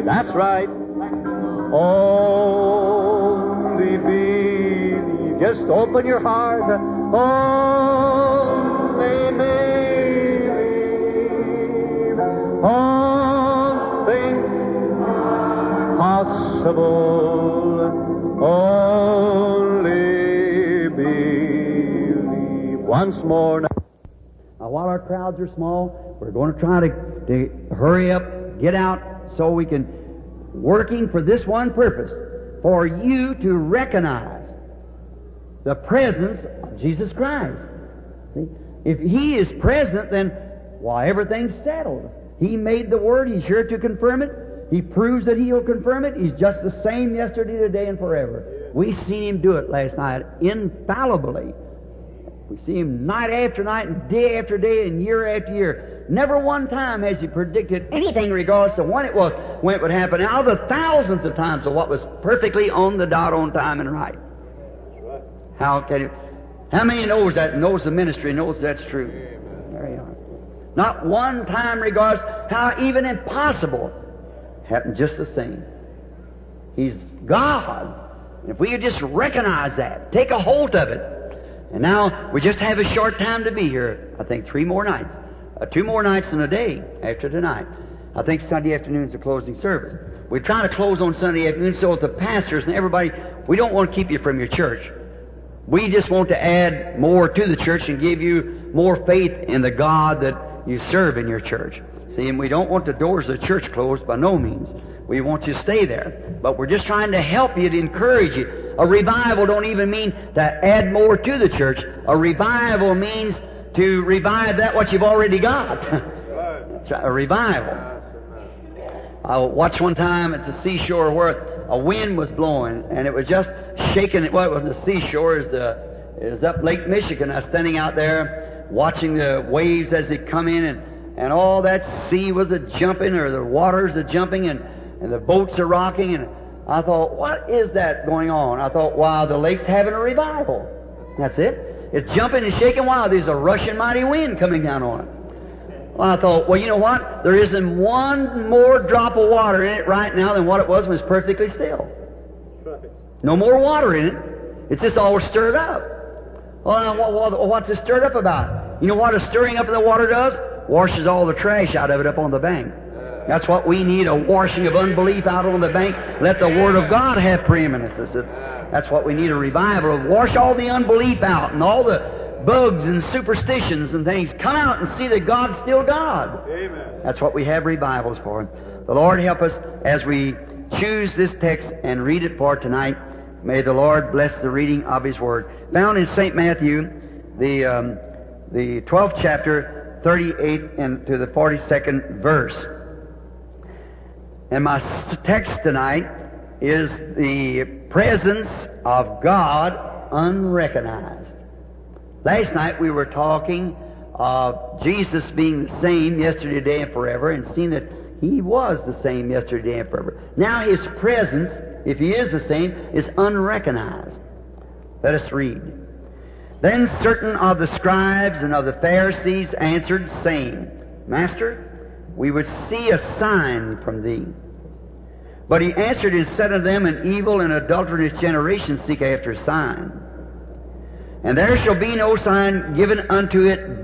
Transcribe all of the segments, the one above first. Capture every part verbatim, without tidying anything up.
That's right. Only believe. Just open your heart. Only believe. All things possible. Only believe. Once more now. Now, while our crowds are small, we're going to try to, to hurry up, get out, so we can, working for this one purpose, for you to recognize the presence of Jesus Christ. See? If He is present, then, why, everything's settled. He made the Word. He's here to confirm it. He proves that He'll confirm it. He's just the same yesterday, today, and forever. We seen Him do it last night, infallibly. We see Him night after night and day after day and year after year. Never one time has He predicted anything regardless of when it was, when it would happen. Out of the thousands of times of what was perfectly on the dot, on time and right. How can you? How many knows that? Knows the ministry? Knows that's true. There you are. Not one time regardless how even impossible happened just the same. He's God. And if we could just recognize that, take a hold of it. And now, we just have a short time to be here. I think three more nights. Uh, two more nights in a day after tonight. I think Sunday afternoon's the closing service. We try to close on Sunday afternoon so that the pastors and everybody, we don't want to keep you from your church. We just want to add more to the church and give you more faith in the God that you serve in your church. See, and we don't want the doors of the church closed by no means. We want you to stay there. But we're just trying to help you, to encourage you. A revival don't even mean to add more to the church. A revival means to revive that what you've already got. A revival. I watched one time at the seashore where a wind was blowing, and it was just shaking. Well, it wasn't the seashore. It was, uh, it was up Lake Michigan. I was standing out there watching the waves as they come in, and, and all that sea was a-jumping, or the waters a-jumping, and and the boats are rocking, and I thought, what is that going on? I thought, wow, the lake's having a revival. That's it. It's jumping and shaking. Wow, there's a rushing mighty wind coming down on it. Well, I thought, well, you know what? There isn't one more drop of water in it right now than what it was when it was perfectly still. No more water in it. It's just all stirred up. Well, what's it stirred up about? You know what a stirring up of the water does? Washes all the trash out of it up on the bank. That's what we need, a washing of unbelief out on the bank. Let the Word of God have preeminence. That's what we need, a revival. Wash all the unbelief out and all the bugs and superstitions and things. Come out and see that God's still God. Amen. That's what we have revivals for. The Lord help us as we choose this text and read it for tonight. May the Lord bless the reading of His Word. Found in Saint Matthew, the um, the twelfth chapter, thirty-eighth and to the forty-second verse. And my text tonight is the presence of God unrecognized. Last night we were talking of Jesus being the same yesterday, today, and forever, and seeing that He was the same yesterday, today, and forever. Now His presence, if He is the same, is unrecognized. Let us read. Then certain of the scribes and of the Pharisees answered, saying, Master, we would see a sign from Thee. But He answered and said unto them, An evil and adulterous generation seek after a sign. And there shall be no sign given unto it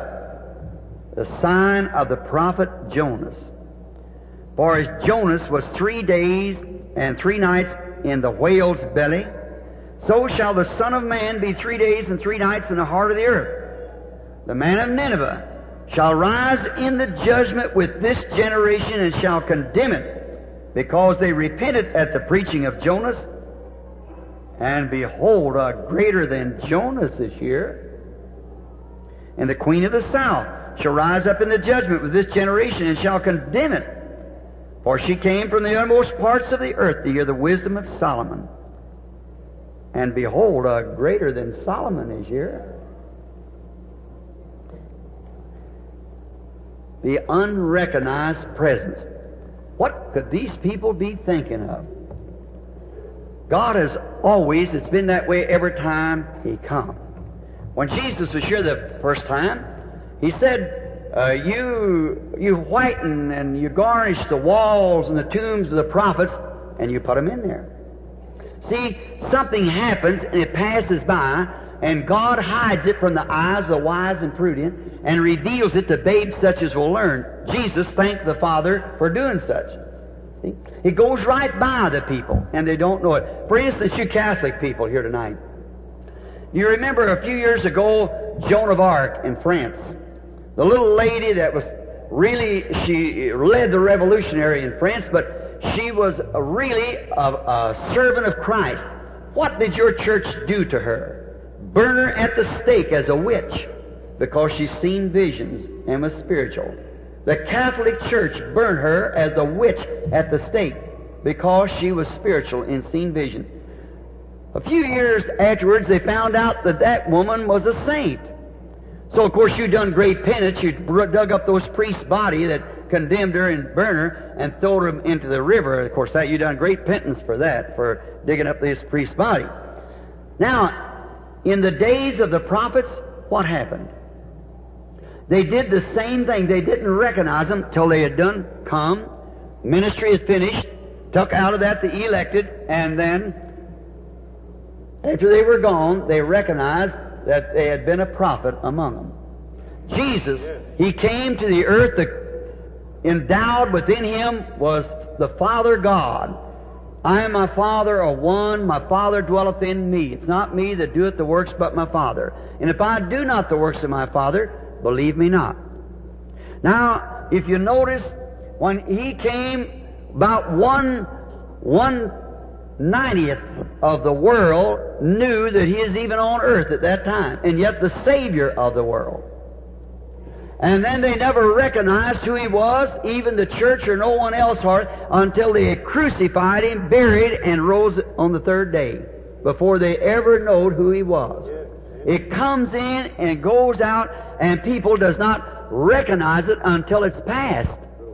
but the sign of the prophet Jonas. For as Jonas was three days and three nights in the whale's belly, so shall the Son of Man be three days and three nights in the heart of the earth. The man of Nineveh shall rise in the judgment with this generation and shall condemn it, because they repented at the preaching of Jonas. And behold, a greater than Jonas is here. And the queen of the south shall rise up in the judgment with this generation and shall condemn it. For she came from the uttermost parts of the earth to hear the wisdom of Solomon. And behold, a greater than Solomon is here. The unrecognized presence. What could these people be thinking of? God has always, it's been that way every time He come. When Jesus was here the first time, He said, uh, you you whiten and you garnish the walls and the tombs of the prophets, and you put them in there. See, something happens and it passes by, and God hides it from the eyes of the wise and prudent and reveals it to babes such as will learn. Jesus thanked the Father for doing such. See? It goes right by the people, and they don't know it. For instance, you Catholic people here tonight, you remember a few years ago, Joan of Arc in France, the little lady that was really, she led the revolutionary in France, but she was a really a, a servant of Christ. What did your church do to her? Burn her at the stake as a witch, because she's seen visions and was spiritual. The Catholic Church burned her as a witch at the stake, because she was spiritual and seen visions. A few years afterwards, they found out that that woman was a saint. So, of course, you done great penance. You dug up those priests' body that condemned her and burned her and threw them into the river. Of course, that you done great penance for that, for digging up this priest's body. Now, in the days of the prophets, what happened? They did the same thing. They didn't recognize them till they had done come. Ministry is finished. Took out of that the elected, and then after they were gone, they recognized that they had been a prophet among them. Jesus, He came to the earth, the, endowed within Him was the Father God. I and my Father are one, my Father dwelleth in me. It's not me that doeth the works, but my Father. And if I do not the works of my Father, believe me not. Now, if you notice, when He came, about one, one ninetieth of the world knew that He is even on earth at that time, and yet the Savior of the world. And then they never recognized who He was, even the church or no one else, until they had crucified Him, buried, and rose on the third day, before they ever knowed who He was. It comes in and goes out, and people does not recognize it until it's past.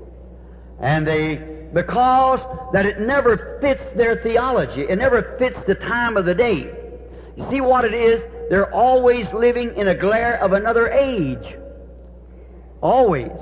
And they because that it never fits their theology. It never fits the time of the day. You see what it is? They're always living in a glare of another age. Always.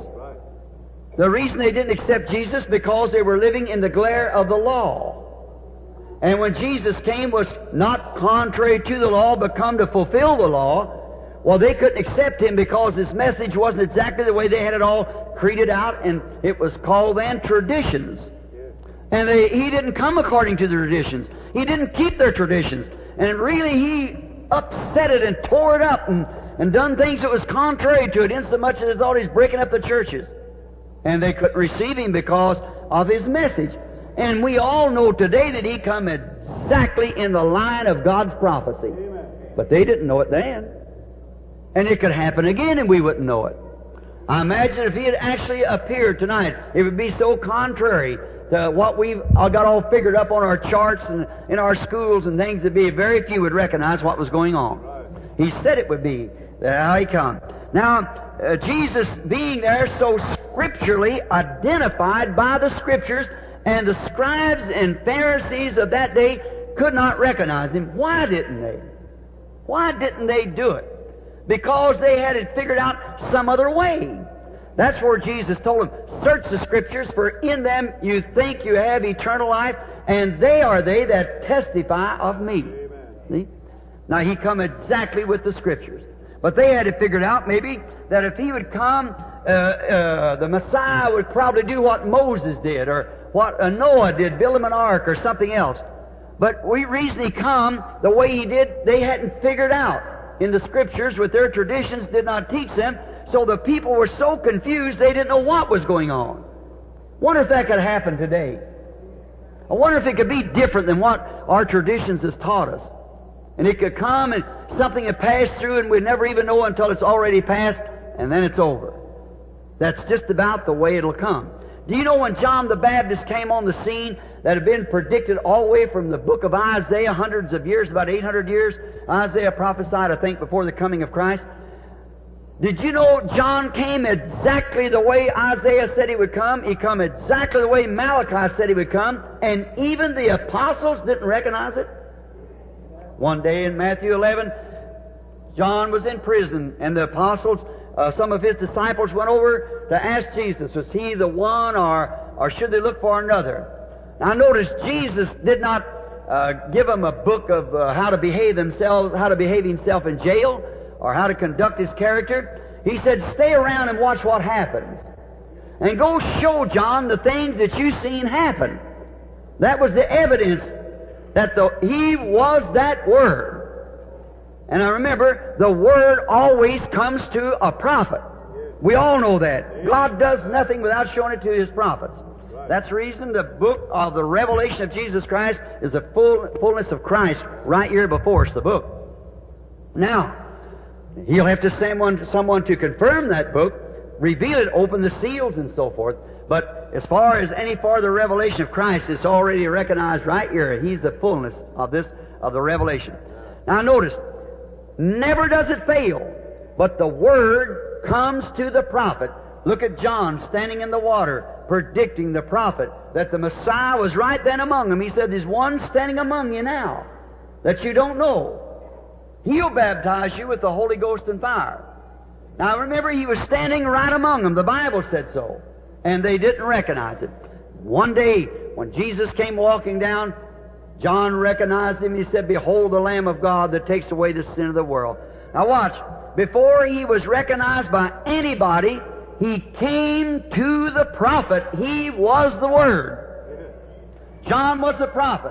The reason they didn't accept Jesus, because they were living in the glare of the law. And when Jesus came, was not contrary to the law, but come to fulfill the law. Well, they couldn't accept Him because His message wasn't exactly the way they had it all created out, and it was called then traditions. And they, He didn't come according to the traditions. He didn't keep their traditions. And really He upset it and tore it up and, and done things that was contrary to it, insomuch as they thought He's breaking up the churches. And they couldn't receive Him because of His message. And we all know today that He come exactly in the line of God's prophecy. But they didn't know it then. And it could happen again and we wouldn't know it. I imagine if He had actually appeared tonight, it would be so contrary to what we've got all figured up on our charts and in our schools and things, that be very few would recognize what was going on. He said it would be. There He come. Now, uh, Jesus being there so scripturally identified by the Scriptures, and the scribes and Pharisees of that day could not recognize Him. Why didn't they? Why didn't they do it? Because they had it figured out some other way. That's where Jesus told them, search the Scriptures, for in them you think you have eternal life, and they are they that testify of me. See? Now, He come exactly with the Scriptures. But they had it figured out, maybe, that if He would come, uh, uh, the Messiah would probably do what Moses did, or what uh, Noah did, build him an ark, or something else. But the reason He come the way He did, they hadn't figured out in the Scriptures, with their traditions did not teach them, so the people were so confused they didn't know what was going on. Wonder if that could happen today. I wonder if it could be different than what our traditions has taught us. And it could come and something had passed through and we'd never even know until it's already passed, and then it's over. That's just about the way it'll come. Do you know when John the Baptist came on the scene, that had been predicted all the way from the book of Isaiah, hundreds of years, about eight hundred years, Isaiah prophesied, I think, before the coming of Christ? Did you know John came exactly the way Isaiah said he would come? He come exactly the way Malachi said he would come, and even the apostles didn't recognize it? One day in Matthew eleven, John was in prison, and the apostles uh, some of his disciples went over to ask Jesus, was he the one, or, or should they look for another? Now notice, Jesus did not uh, give them a book of uh, how to behave themselves, how to behave himself in jail, or how to conduct his character. He said, stay around and watch what happens. And go show John the things that you've seen happen. That was the evidence that the, he was that Word. And I remember, the Word always comes to a prophet. We all know that. God does nothing without showing it to His prophets. That's the reason the book of the revelation of Jesus Christ is the full, fullness of Christ right here before us, the book. Now, He'll have to send one, someone to confirm that book, reveal it, open the seals and so forth. But as far as any farther revelation of Christ, it's already recognized right here. He's the fullness of this, of the revelation. Now notice, never does it fail, but the Word comes to the prophet. Look at John standing in the water, predicting the prophet that the Messiah was right then among them. He said, there's one standing among you now that you don't know. He'll baptize you with the Holy Ghost and fire. Now remember, he was standing right among them. The Bible said so. And they didn't recognize it. One day, when Jesus came walking down, John recognized him. He said, behold the Lamb of God that takes away the sin of the world. Now watch. Before he was recognized by anybody, he came to the prophet. He was the Word. John was the prophet.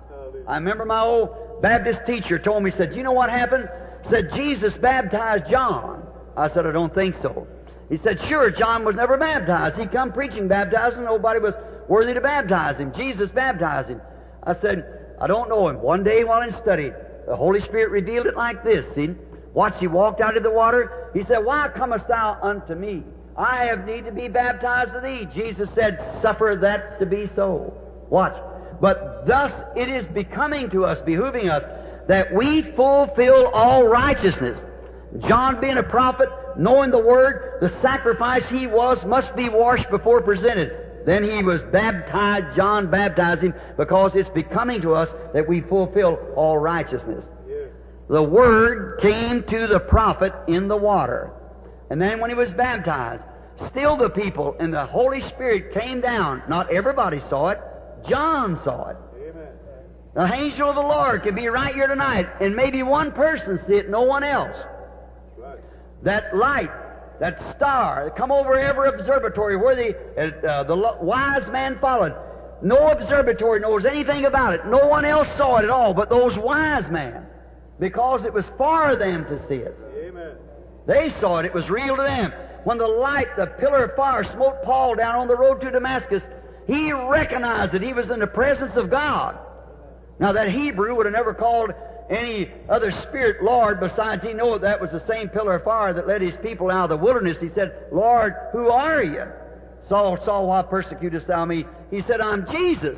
I remember my old Baptist teacher told me, said, you know what happened? Said, Jesus baptized John. I said, I don't think so. He said, sure, John was never baptized. He come preaching baptizing, nobody was worthy to baptize him. Jesus baptized him. I said, I don't know him. One day while in study, the Holy Spirit revealed it like this. See? Watch, he walked out of the water. He said, why comest thou unto me? I have need to be baptized of thee. Jesus said, suffer that to be so. Watch. But thus it is becoming to us, behooving us, that we fulfill all righteousness. John being a prophet, knowing the Word, the sacrifice he was must be washed before presented. Then he was baptized, John baptized him, because it's becoming to us that we fulfill all righteousness. Yeah. The Word came to the prophet in the water. And then when he was baptized, still the people and the Holy Spirit came down. Not everybody saw it. John saw it. Amen. The angel of the Lord could be right here tonight, and maybe one person see it, no one else. Right. That light, that star, come over every observatory where the, uh, the wise man followed. No observatory knows anything about it. No one else saw it at all but those wise men, because it was for them to see it. Amen. They saw it. It was real to them. When the light, the pillar of fire, smote Paul down on the road to Damascus, he recognized that he was in the presence of God. Now that Hebrew would have never called any other spirit Lord besides he knew that was the same pillar of fire that led his people out of the wilderness. He said, Lord, who are you? Saul, Saul, why persecutest thou me? He said, I'm Jesus.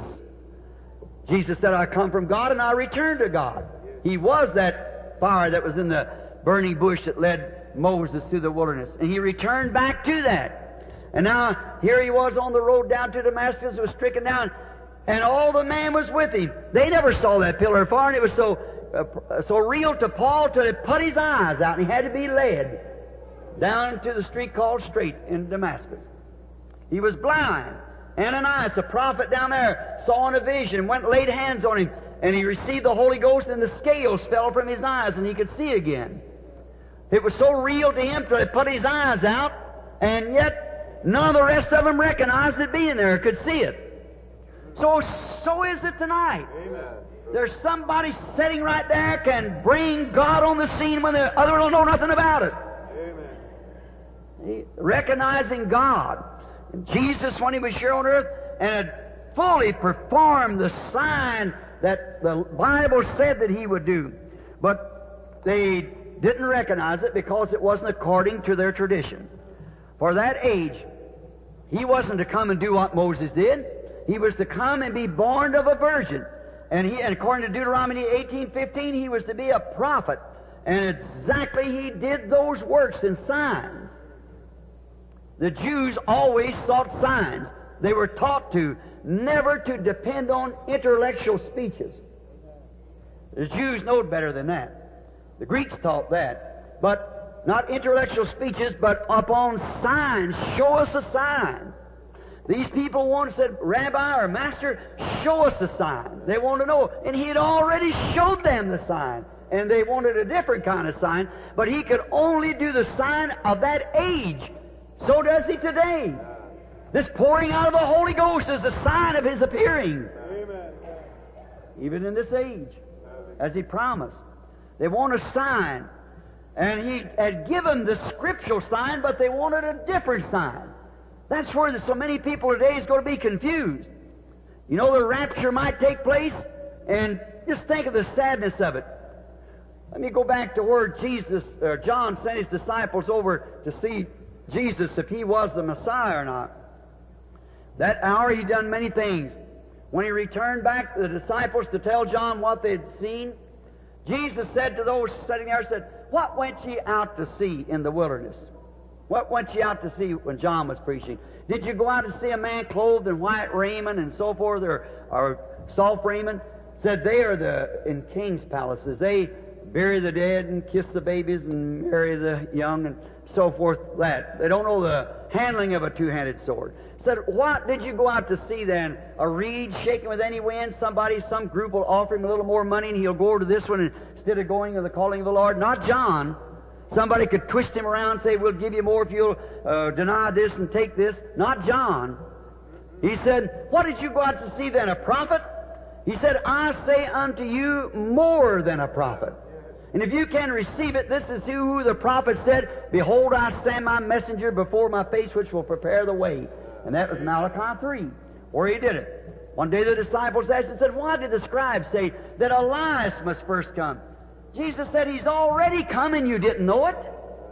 Jesus said, I come from God and I return to God. He was that fire that was in the burning bush that led Moses through the wilderness. And he returned back to that. And now, here he was on the road down to Damascus, was stricken down, and all the man was with him. They never saw that pillar of fire, and it was so uh, so real to Paul till it put his eyes out, and he had to be led down to the street called Straight in Damascus. He was blind. Ananias, the prophet down there, saw in a vision, went and laid hands on him, and he received the Holy Ghost, and the scales fell from his eyes, and he could see again. It was so real to him till it put his eyes out, and yet none of the rest of them recognized it being there, could see it. So, so is it tonight. Amen. There's somebody sitting right there can bring God on the scene when the other don't know nothing about it. Amen. Recognizing God. And Jesus, when He was here on earth, and had fully performed the sign that the Bible said that He would do. But they didn't recognize it because it wasn't according to their tradition. For that age, He wasn't to come and do what Moses did. He was to come and be born of a virgin. And he, and according to Deuteronomy eighteen fifteen, he was to be a prophet. And exactly he did those works and signs. The Jews always sought signs. They were taught to never to depend on intellectual speeches. The Jews knowed better than that. The Greeks taught that. But not intellectual speeches, but upon signs. Show us a sign. These people once said, Rabbi or Master, show us a sign. They want to know. And He had already showed them the sign. And they wanted a different kind of sign. But He could only do the sign of that age. So does He today. This pouring out of the Holy Ghost is a sign of His appearing. Amen. Even in this age, as He promised. They want a sign. And He had given the scriptural sign, but they wanted a different sign. That's where so many people today is going to be confused. You know, the rapture might take place, and just think of the sadness of it. Let me go back to where Jesus, or John sent his disciples over to see Jesus, if He was the Messiah or not. That hour He done many things. When He returned back to the disciples to tell John what they'd seen, Jesus said to those sitting there, said, what went ye out to see in the wilderness? What went ye out to see when John was preaching? Did you go out and see a man clothed in white raiment and so forth, or, or soft raiment? Said they are the in king's palaces. They bury the dead and kiss the babies and marry the young and so forth. That they don't know the handling of a two-handed sword. Said, what did you go out to see then? A reed shaking with any wind? Somebody, some group will offer him a little more money and he'll go over to this one instead of going to the calling of the Lord. Not John. Somebody could twist him around and say, we'll give you more if you'll uh, deny this and take this. Not John. He said, what did you go out to see then? A prophet? He said, I say unto you more than a prophet. And if you can receive it, this is who the prophet said, behold, I send my messenger before my face, which will prepare the way. And that was Malachi three, where He did it. One day the disciples asked and said, why did the scribes say that Elias must first come? Jesus said, He's already come and you didn't know it.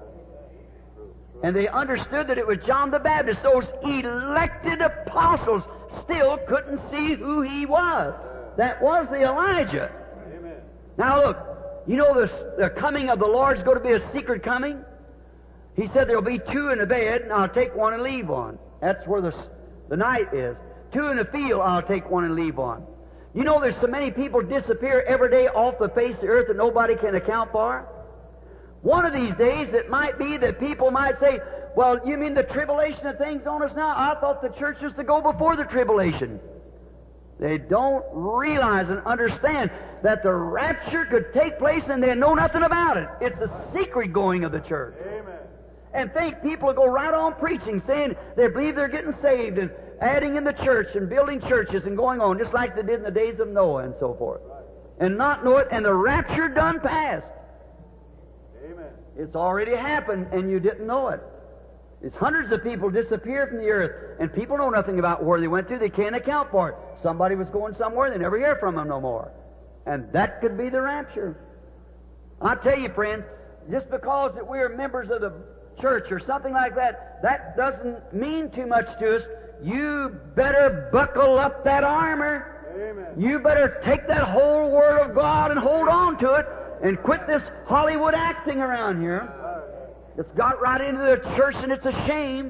And they understood that it was John the Baptist. Those elected apostles still couldn't see who He was. That was the Elijah. Amen. Now look, you know this, the coming of the Lord is going to be a secret coming? He said there'll be two in a bed, and I'll take one and leave one. That's where the, the night is. Two in the field, I'll take one and leave one. You know there's so many people disappear every day off the face of the earth that nobody can account for? One of these days, it might be that people might say, well, you mean the tribulation of things on us now? I thought the church was to go before the tribulation. They don't realize and understand that the rapture could take place and they know nothing about it. It's a secret going of the church. Amen. And think people will go right on preaching, saying they believe they're getting saved and adding in the church and building churches and going on, just like they did in the days of Noah and so forth. And not know it, and the rapture done passed. Amen. It's already happened, and you didn't know it. There's hundreds of people disappear from the earth, and people know nothing about where they went to. They can't account for it. Somebody was going somewhere, they never hear from them no more. And that could be the rapture. I tell you, friends, just because that we are members of the church or something like that, that doesn't mean too much to us. You better buckle up that armor. Amen. You better take that whole Word of God and hold on to it and quit this Hollywood acting around here. It's got right into the church and it's a shame.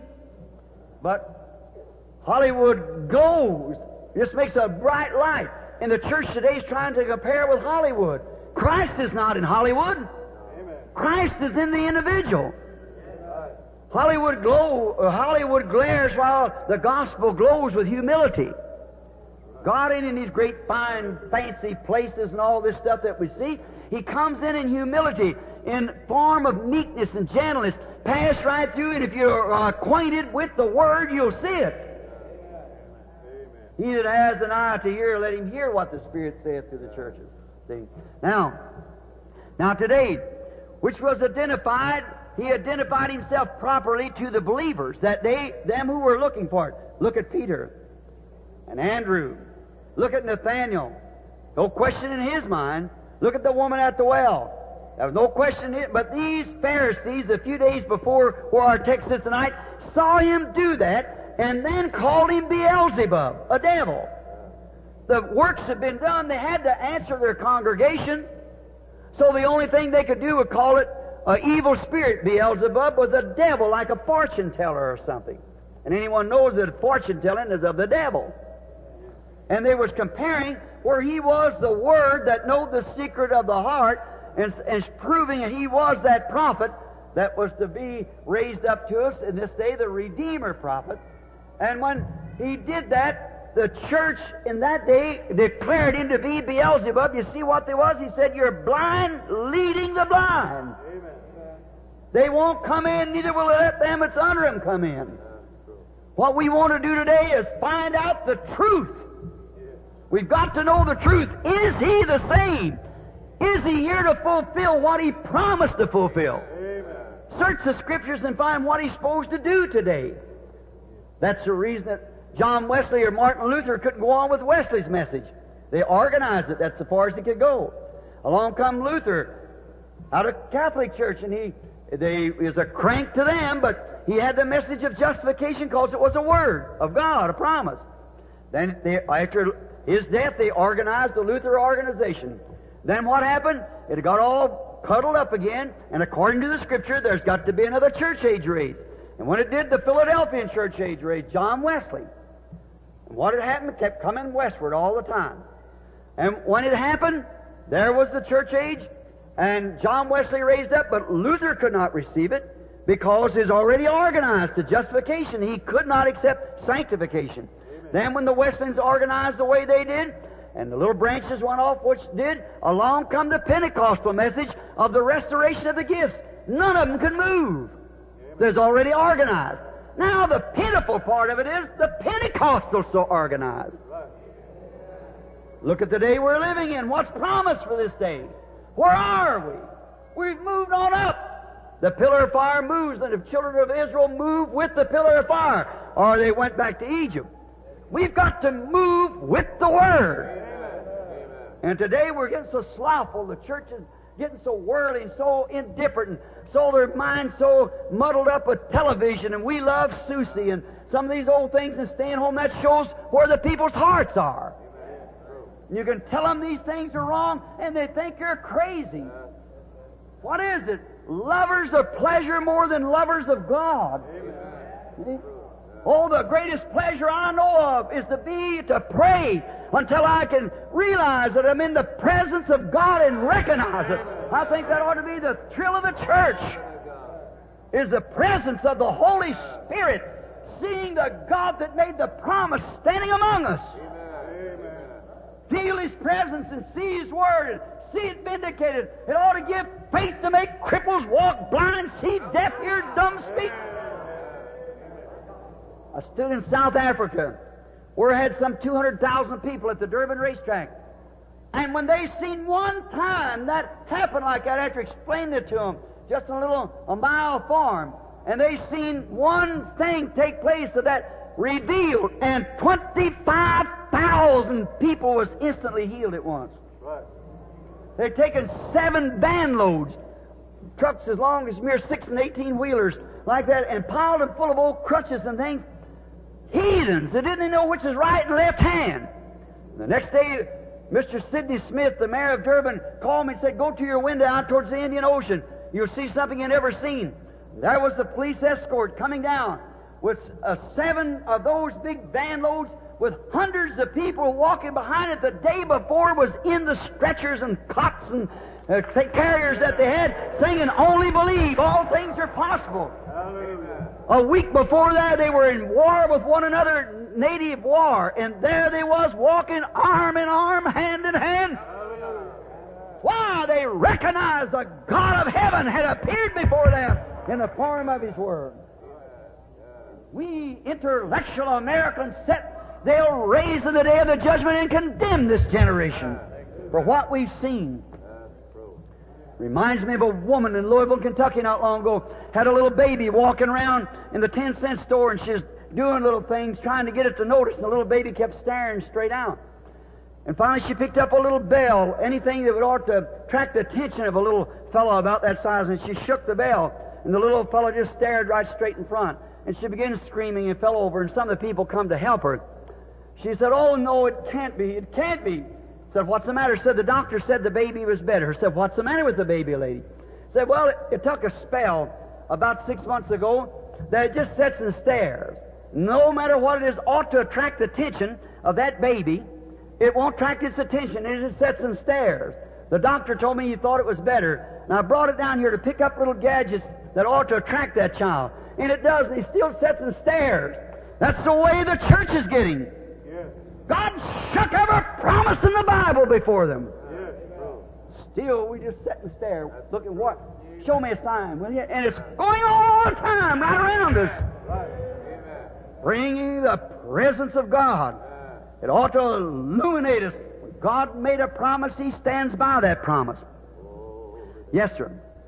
But Hollywood goes. It just makes a bright light. And the church today is trying to compare with Hollywood. Christ is not in Hollywood. Amen. Christ is in the individual. Hollywood glow, uh, Hollywood glares while the gospel glows with humility. God ain't in these great, fine, fancy places and all this stuff that we see. He comes in in humility, in form of meekness and gentleness. Pass right through, and if you're uh, acquainted with the Word, you'll see it. Amen. He that has an eye to hear, let him hear what the Spirit saith to the churches. See? Now, now today, which was identified, He identified Himself properly to the believers, that they, them who were looking for it. Look at Peter and Andrew. Look at Nathaniel. No question in his mind. Look at the woman at the well. There was no question in it. But these Pharisees, a few days before where our text is tonight, saw Him do that and then called Him Beelzebub, a devil. The works had been done. They had to answer their congregation. So the only thing they could do was call it an evil spirit. Beelzebub was a devil, like a fortune teller or something. And anyone knows that fortune telling is of the devil. And they was comparing where he was the Word that knowed the secret of the heart, and, and proving that he was that prophet. that was to be raised up to us in this day, the Redeemer prophet. And when he did that, the church in that day declared him to be Beelzebub. You see what there was? He said, "You're blind leading the blind." Amen. They won't come in, neither will let them that's under them come in. What we want to do today is find out the truth. We've got to know the truth. Is He the same? Is He here to fulfill what He promised to fulfill? Amen. Search the Scriptures and find what He's supposed to do today. That's the reason that John Wesley or Martin Luther couldn't go on with Wesley's message. They organized it. That's as far as they could go. Along come Luther out of Catholic Church, and he they was a crank to them, but he had the message of justification because it was a word of God, a promise. Then they, after his death, they organized the Luther organization. Then what happened? It got all cuddled up again, and according to the Scripture, there's got to be another church age raised. And when it did, the Philadelphian church age raised John Wesley. And what had happened? It kept coming westward all the time. And when it happened, there was the church age, and John Wesley raised up, but Luther could not receive it because it's already organized to justification. He could not accept sanctification. Amen. Then when the Wesleyans organized the way they did, and the little branches went off, which did, along come the Pentecostal message of the restoration of the gifts. None of them could move. There's already organized. Now the pitiful part of it is the Pentecostals so organized. Look at the day we're living in. What's promised for this day? Where are we? We've moved on up. The pillar of fire moves, and the children of Israel move with the pillar of fire, or they went back to Egypt. We've got to move with the Word. Amen. And today we're getting so slothful. The church is getting so worldly and so indifferent, and so their minds so muddled up with television, and we love Susie and some of these old things and staying home. That shows where the people's hearts are. You can tell them these things are wrong, and they think you're crazy. What is it? Lovers of pleasure more than lovers of God. Amen. Oh, the greatest pleasure I know of is to be, to pray until I can realize that I'm in the presence of God and recognize it. I think that ought to be the thrill of the church, is the presence of the Holy Spirit, seeing the God that made the promise standing among us. Amen. Feel His presence and see His Word and see it vindicated. It ought to give faith to make cripples walk, blind see, deaf hear, dumb speak. I stood in South Africa, where I had some two hundred thousand people at the Durban racetrack. And when they seen one time that happen like that, after explaining it to them, just a little, a mile farm, and they seen one thing take place of that revealed, and twenty-five thousand people was instantly healed at once. Right. They'd taken seven van loads, trucks as long as mere six and eighteen wheelers, like that, and piled them full of old crutches and things. Heathens that didn't know which is right and left hand. The next day, Mister Sidney Smith, the mayor of Durban, called me and said, "Go to your window out towards the Indian Ocean. You'll see something you've never seen." There was the police escort coming down with uh, seven of those big van loads with hundreds of people walking behind it. The day before was in the stretchers and cots and uh, carriers that they had, singing, "Only believe, all things are possible." Hallelujah. A week before that, they were in war with one another, native war, and there they was walking arm in arm, hand in hand. Hallelujah. Why? They recognized the God of heaven had appeared before them in the form of His Word. We intellectual Americans set, they'll raise in the day of the judgment and condemn this generation for what we've seen. Reminds me of a woman in Louisville, Kentucky not long ago, had a little baby walking around in the ten cent store, and she was doing little things, trying to get it to notice, and the little baby kept staring straight out. And finally she picked up a little bell, anything that would ought to attract the attention of a little fellow about that size, and she shook the bell, and the little fellow just stared right straight in front. And she began screaming and fell over, and some of the people come to help her. She said, "Oh, no, it can't be, it can't be." Said, "What's the matter?" Said, "The doctor said the baby was better." Said, "What's the matter with the baby, lady?" Said, "Well, it, it took a spell about six months ago that it just sits and stares. No matter what it is, ought to attract the attention of that baby. It won't attract its attention. It just sits and stares. The doctor told me he thought it was better, and I brought it down here to pick up little gadgets that ought to attract that child. And it does, and he still sits and stares. That's the way the church is getting. Yes. God shook every promise in the Bible before them. Yes. Still, we just sit and stare, looking what? Show me a sign, will you? And it's going on all the time right around us. Right. Bringing the presence of God. It ought to illuminate us. When God made a promise, He stands by that promise. Yes, sir.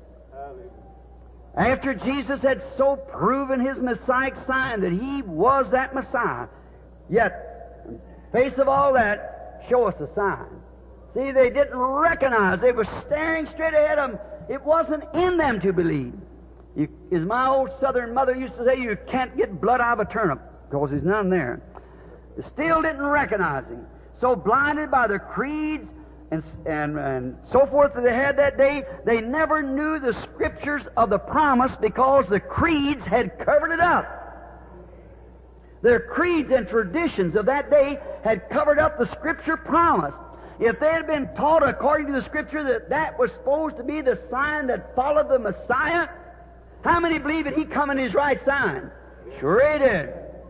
After Jesus had so proven His Messiah sign that He was that Messiah, yet, in face of all that, show us a sign. See, they didn't recognize. They were staring straight ahead of them. It wasn't in them to believe. You, as my old Southern mother used to say, you can't get blood out of a turnip, because there's none there. They still didn't recognize Him. So blinded by the creeds and, and, and so forth that they had that day, they never knew the Scriptures of the promise because the creeds had covered it up. Their creeds and traditions of that day had covered up the Scripture promise. If they had been taught according to the Scripture that that was supposed to be the sign that followed the Messiah, how many believe that He come in His right sign? Sure He did.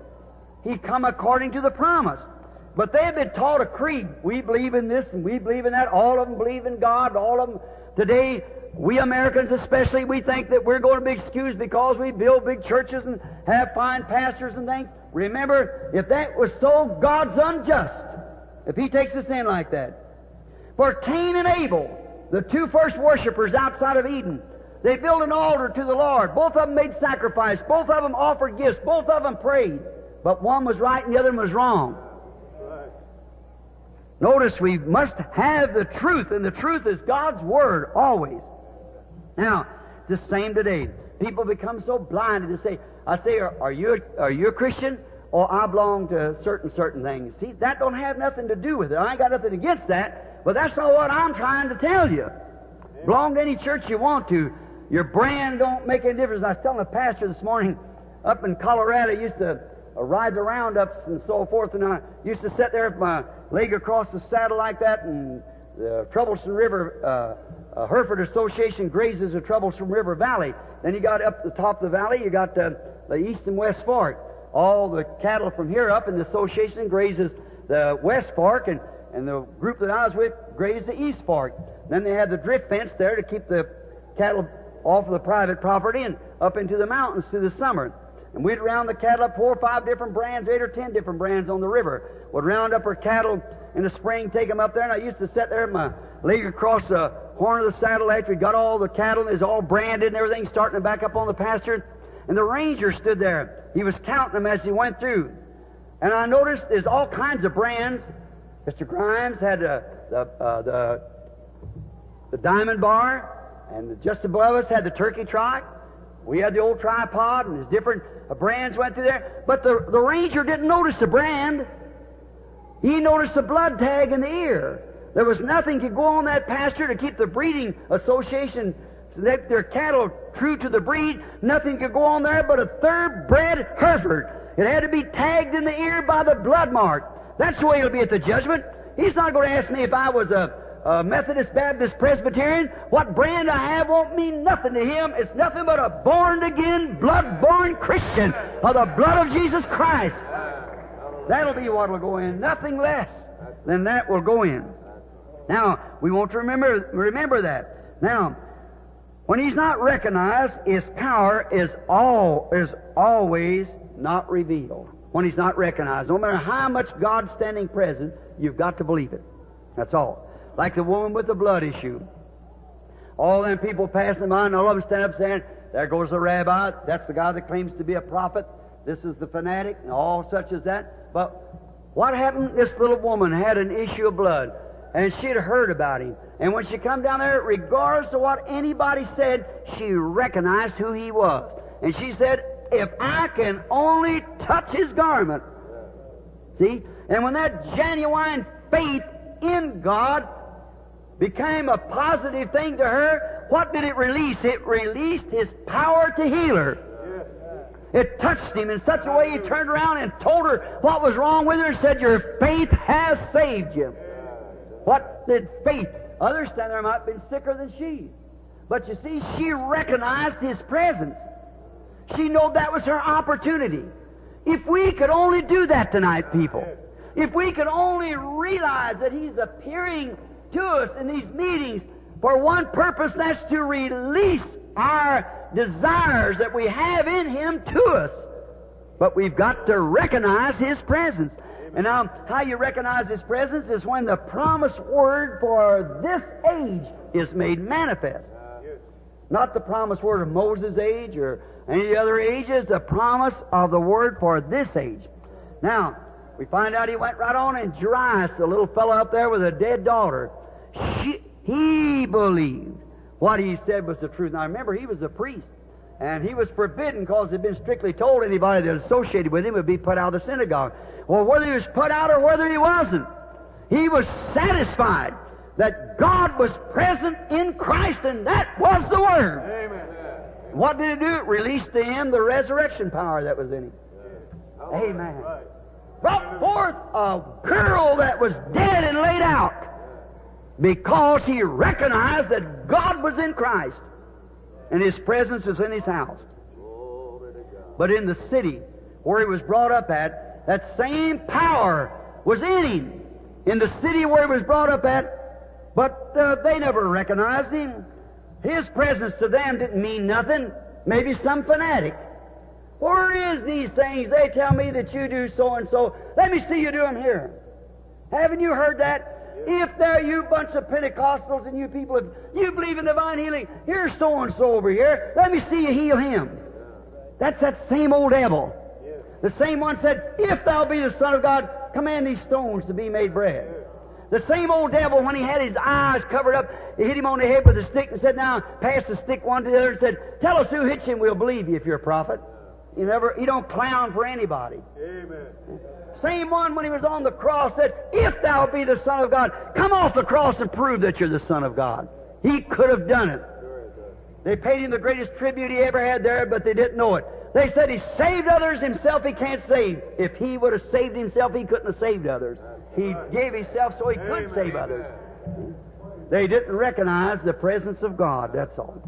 He come according to the promise. But they have been taught a creed. We believe in this and we believe in that. All of them believe in God. All of them. Today, we Americans especially, we think that we're going to be excused because we build big churches and have fine pastors and things. Remember, if that was so, God's unjust if He takes us in like that. For Cain and Abel, the two first worshipers outside of Eden, they built an altar to the Lord. Both of them made sacrifice. Both of them offered gifts. Both of them prayed. But one was right and the other was wrong. Right. Notice we must have the truth, and the truth is God's Word always. Now, the same today. People become so blinded to say, I say, are, are you a, are you a Christian? Or I belong to certain, certain things. See, that don't have nothing to do with it. I ain't got nothing against that, but that's not what I'm trying to tell you. Belong to any church you want to. Your brand don't make any difference. I was telling a pastor this morning up in Colorado, I used to uh, ride the roundups and so forth, and I used to sit there with my leg across the saddle like that, and the Troublesome River, uh, uh, Hereford Association grazes the Troublesome River Valley. Then you got up the top of the valley, you got uh, the East and West Fork. All the cattle from here up in the association grazes the West Fork, and, and the group that I was with grazed the East Fork. Then they had the drift fence there to keep the cattle off of the private property and up into the mountains through the summer. And we'd round the cattle up four or five different brands, eight or ten different brands on the river. Would round up our cattle in the spring, take them up there, and I used to sit there with my leg across the horn of the saddle after we got all the cattle, and it was all branded and everything, starting to back up on the pasture. And the ranger stood there. He was counting them as he went through. And I noticed there's all kinds of brands. Mister Grimes had uh, the, uh, the, the Diamond Bar, and just above us had the Turkey Trot. We had the old Tripod, and there's different uh, brands went through there. But the, the ranger didn't notice the brand. He noticed the blood tag in the ear. There was nothing could go on that pasture to keep the breeding association, to let their cattle true to the breed. Nothing could go on there but a thoroughbred Hereford. It had to be tagged in the ear by the blood mark. That's the way it'll be at the judgment. He's not going to ask me if I was a, a Methodist, Baptist, Presbyterian. What brand I have won't mean nothing to him. It's nothing but a born-again, blood-born Christian of the blood of Jesus Christ. That'll be what will go in. Nothing less than that will go in. Now, we want to remember, remember that. Now, when He's not recognized, His power is all is always not revealed. When He's not recognized, no matter how much God's standing present, you've got to believe it. That's all. Like the woman with the blood issue. All them people passing by, and all of them stand up saying, there goes the rabbi, that's the guy that claims to be a prophet, this is the fanatic, and all such as that. But what happened? This little woman had an issue of blood, and she'd heard about him. And when she come down there, regardless of what anybody said, she recognized who he was. And she said, if I can only touch his garment. See? And when that genuine faith in God became a positive thing to her, what did it release? It released His power to heal her. It touched him in such a way he turned around and told her what was wrong with her and said, your faith has saved you. What did faith Others standing there might have been sicker than she. But you see, she recognized His presence. She knew that was her opportunity. If we could only do that tonight, people, if we could only realize that He's appearing to us in these meetings for one purpose, that's to release our desires that we have in Him to us. But we've got to recognize His presence. And now, how you recognize His presence is when the promised word for this age is made manifest. Not the promised word of Moses' age or any other ages, the promise of the word for this age. Now, we find out he went right on, and Jairus, the little fellow up there with a dead daughter, she, he believed what he said was the truth. Now, remember, he was a priest, and he was forbidden because it had been strictly told anybody that associated with him would be put out of the synagogue. Well, whether he was put out or whether he wasn't, he was satisfied that God was present in Christ, and that was the Word. Amen. What did it do? It released to him the resurrection power that was in him. Amen. Brought forth a girl that was dead and laid out because he recognized that God was in Christ and His presence was in his house. But in the city where he was brought up at, that same power was in him. In the city where he was brought up at, but uh, they never recognized him. His presence to them didn't mean nothing. Maybe some fanatic. Where is these things? They tell me that you do so and so. Let me see you do them here. Haven't you heard that? If there you bunch of Pentecostals and you people, if you believe in divine healing, here's so and so over here. Let me see you heal him. That's that same old devil. The same one said, if thou be the Son of God, command these stones to be made bread. The same old devil, when he had his eyes covered up, he hit him on the head with a stick and said, now pass the stick one to the other and said, tell us who hit you and we'll believe you if you're a prophet. You never, you don't clown for anybody. Amen. Same one when he was on the cross said, if thou be the Son of God, come off the cross and prove that you're the Son of God. He could have done it. They paid him the greatest tribute he ever had there, but they didn't know it. They said he saved others, himself he can't save. If he would have saved himself, he couldn't have saved others. He gave himself so he could save others. They didn't recognize the presence of God, that's all.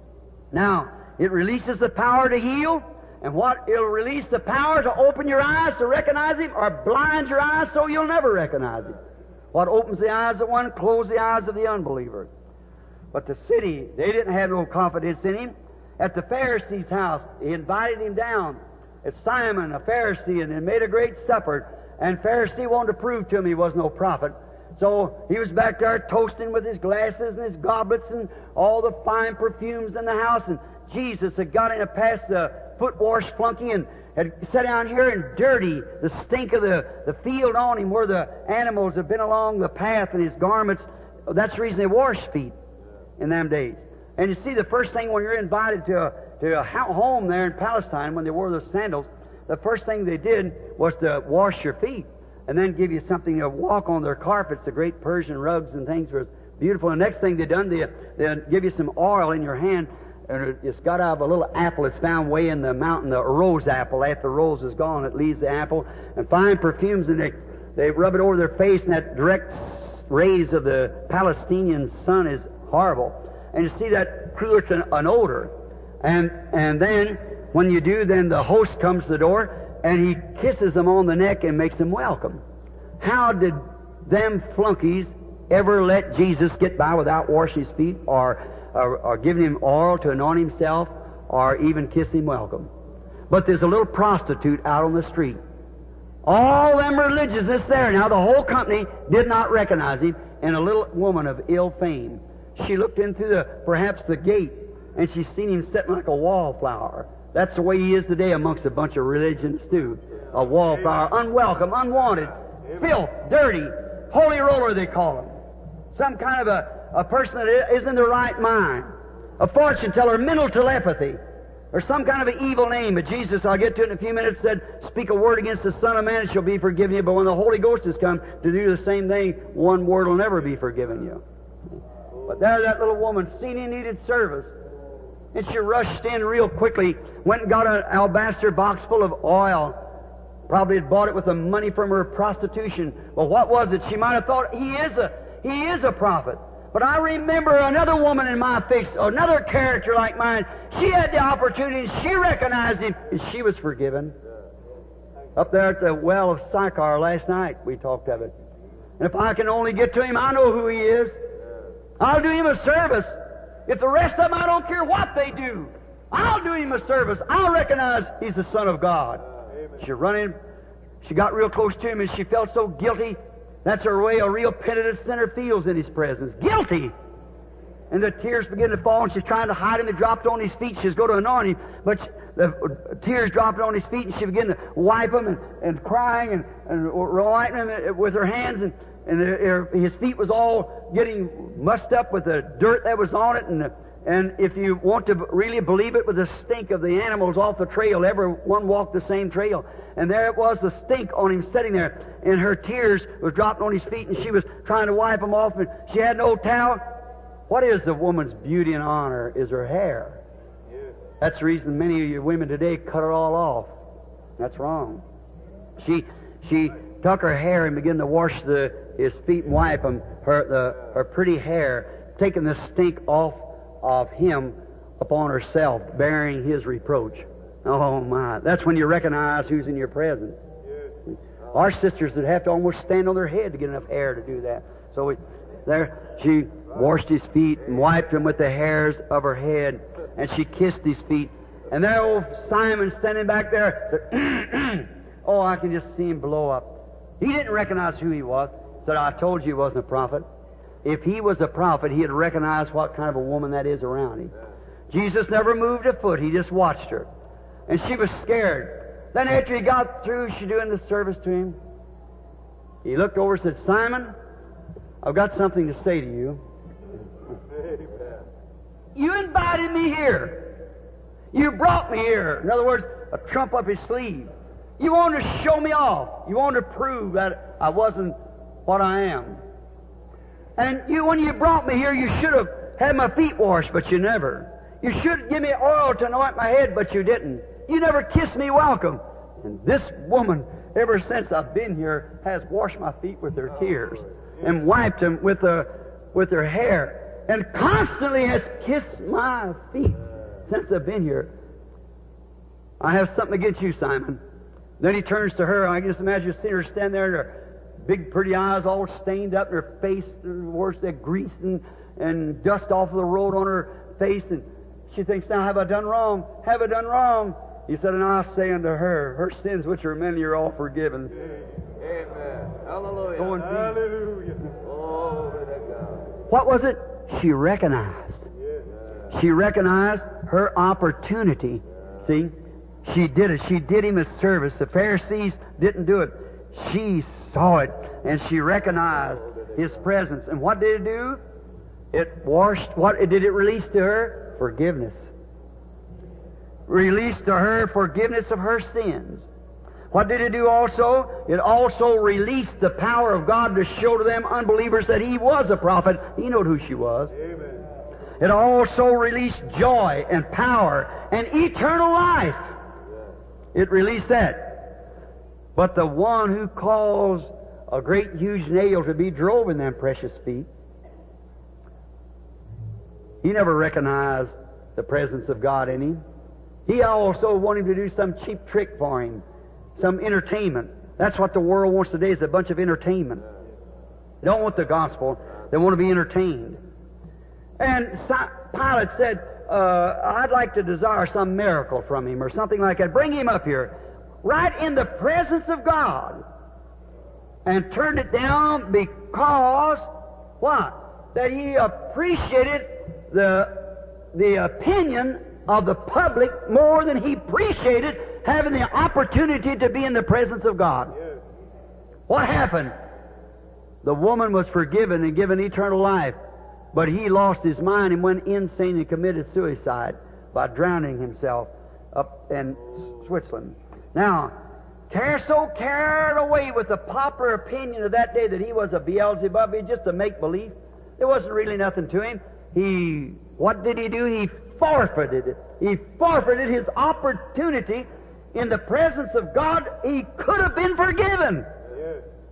Now, it releases the power to heal, and what? It'll release the power to open your eyes to recognize Him, or blind your eyes so you'll never recognize Him. What opens the eyes of one, closes the eyes of the unbeliever. But the city, they didn't have no confidence in Him. At the Pharisee's house, he invited him down. It's Simon, a Pharisee, and they made a great supper. And Pharisee wanted to prove to him he was no prophet. So he was back there toasting with his glasses and his goblets and all the fine perfumes in the house. And Jesus had got in past the foot wash flunky and had sat down here and dirty the stink of the, the field on him where the animals had been along the path, and his garments. That's the reason they washed feet in them days. And you see, the first thing when you're invited to a, to a home there in Palestine, when they wore those sandals, the first thing they did was to wash your feet and then give you something to walk on their carpets. The great Persian rugs and things were beautiful. And the next thing they done, they they give you some oil in your hand, and it's got out of a little apple that's found way in the mountain, the rose apple. After the rose is gone, it leaves the apple, and fine perfumes, and they they rub it over their face, and that direct rays of the Palestinian sun is horrible. And you see that creates an, an odor. And and then, when you do, then the host comes to the door, and he kisses them on the neck and makes them welcome. How did them flunkies ever let Jesus get by without washing his feet, or, or, or giving him oil to anoint himself, or even kiss him welcome? But there's a little prostitute out on the street. All them religious there. Now, the whole company did not recognize him, and a little woman of ill fame. She looked into the, perhaps the gate, and she's seen him sitting like a wallflower. That's the way he is today amongst a bunch of religions, too. A wallflower, unwelcome, unwanted, filth, dirty, holy roller, they call him. Some kind of a, a person that isn't in their right mind. A fortune teller, mental telepathy, or some kind of an evil name. But Jesus, I'll get to it in a few minutes, said, speak a word against the Son of Man, it shall be forgiven you. But when the Holy Ghost has come to do the same thing, one word will never be forgiven you. But there that little woman seen he needed service. And she rushed in real quickly, went and got an alabaster box full of oil. Probably had bought it with the money from her prostitution. But what was it? She might have thought, he is a, he is a prophet. But I remember another woman in my face, another character like mine. She had the opportunity, and she recognized him, and she was forgiven. Up there at the well of Sychar last night, we talked of it. And if I can only get to him, I know who he is. I'll do him a service. If the rest of them, I don't care what they do. I'll do him a service. I'll recognize he's the Son of God. She running, she got real close to him, and she felt so guilty. That's her way a real penitent sinner feels in his presence. Guilty! And the tears begin to fall, and she's trying to hide him. He dropped on his feet. She's going to anoint him, but she, the tears dropped on his feet, and she began to wipe him and, and crying and, and wiping him with her hands, and, and her, his feet was all getting mussed up with the dirt that was on it. And, the, and if you want to really believe it, with the stink of the animals off the trail, everyone walked the same trail. And there it was, the stink on him sitting there, and her tears was dropping on his feet, and she was trying to wipe them off, and she had no towel. What is the woman's beauty and honor is her hair. That's the reason many of you women today cut it all off. That's wrong. She she took her hair and began to wash the his feet and wipe them, her the her pretty hair, taking the stink off of him upon herself, bearing his reproach. Oh my! That's when you recognize who's in your presence. Our sisters would have to almost stand on their head to get enough hair to do that. So we, there, she washed his feet and wiped him with the hairs of her head, and she kissed his feet. And there, old Simon standing back there said, "Oh, I can just see him blow up." He didn't recognize who he was. Said, "I told you he wasn't a prophet." If he was a prophet, he'd recognize what kind of a woman that is around him. Jesus never moved a foot. He just watched her. And she was scared. Then after he got through, she doing the service to him, he looked over and said, "Simon, I've got something to say to you. Amen. You invited me here. You brought me here." In other words, a trump up his sleeve. You wanted to show me off. You wanted to prove that I wasn't what I am. And you, when you brought me here, you should have had my feet washed, but you never. You should give me oil to anoint my head, but you didn't. You never kissed me welcome. And this woman, ever since I've been here, has washed my feet with her tears and wiped them with her, with her hair, and constantly has kissed my feet since I've been here. I have something against you, Simon. Then he turns to her. I can just imagine seeing her stand there, and her big, pretty eyes all stained up, and her face, worse, that grease and, and dust off of the road on her face. And she thinks, "Now, have I done wrong? Have I done wrong?" He said, "And I say unto her, her sins which are many are all forgiven." Amen. Hallelujah. Go in peace. Hallelujah. Oh, to God. What was it? She recognized. She recognized her opportunity. See? She did it. She did him a service. The Pharisees didn't do it. She saw it, and she recognized his presence. And what did it do? It washed, what did it release to her? Forgiveness. Released to her forgiveness of her sins. What did it do also? It also released the power of God to show to them unbelievers that he was a prophet. He knew who she was. Amen. It also released joy and power and eternal life. It released that. But the one who caused a great huge nail to be drove in them precious feet, he never recognized the presence of God in him. He also wanted him to do some cheap trick for him, some entertainment. That's what the world wants today, is a bunch of entertainment. They don't want the gospel. They want to be entertained. And Pilate said, uh, "I'd like to desire some miracle from him," or something like that. "Bring him up here." Right in the presence of God. And turned it down because, what? That he appreciated the, the opinion of the public more than he appreciated having the opportunity to be in the presence of God. What happened? The woman was forgiven and given eternal life, but he lost his mind and went insane and committed suicide by drowning himself up in Switzerland. Now, care so carried away with the popular opinion of that day that he was a Beelzebub, he just a make-believe. There wasn't really nothing to him. He, what did he do? He forfeited it. He forfeited his opportunity in the presence of God. He could have been forgiven.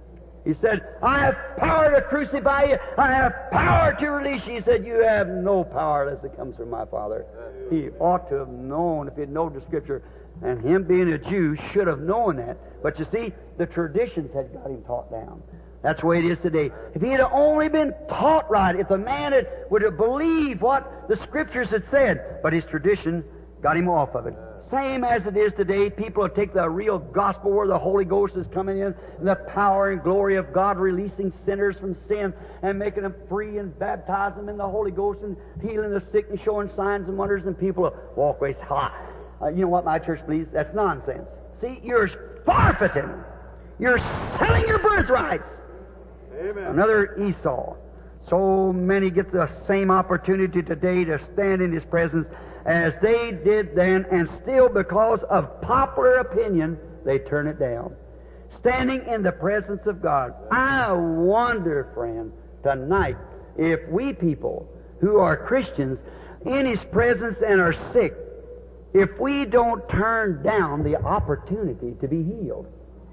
He said, I have power to crucify you. I have power to release you. He said, you have no power unless it comes from my Father. He ought to have known if he had known the Scripture. And him being a Jew should have known that. But you see, the traditions had got him taught down. That's the way it is today. If he had only been taught right, if the man had, would have believed what the Scriptures had said, but his tradition got him off of it. Same as it is today, people will take the real gospel where the Holy Ghost is coming in, and the power and glory of God releasing sinners from sin and making them free and baptizing them in the Holy Ghost and healing the sick and showing signs and wonders, and people will walk away. Ha! Uh, you know what my church believes? That's nonsense. See, you're forfeiting. You're selling your birthrights. Amen. Another Esau. So many get the same opportunity today to stand in His presence as they did then, and still because of popular opinion, they turn it down. Standing in the presence of God. I wonder, friend, tonight, if we people who are Christians in His presence and are sick, if we don't turn down the opportunity to be healed,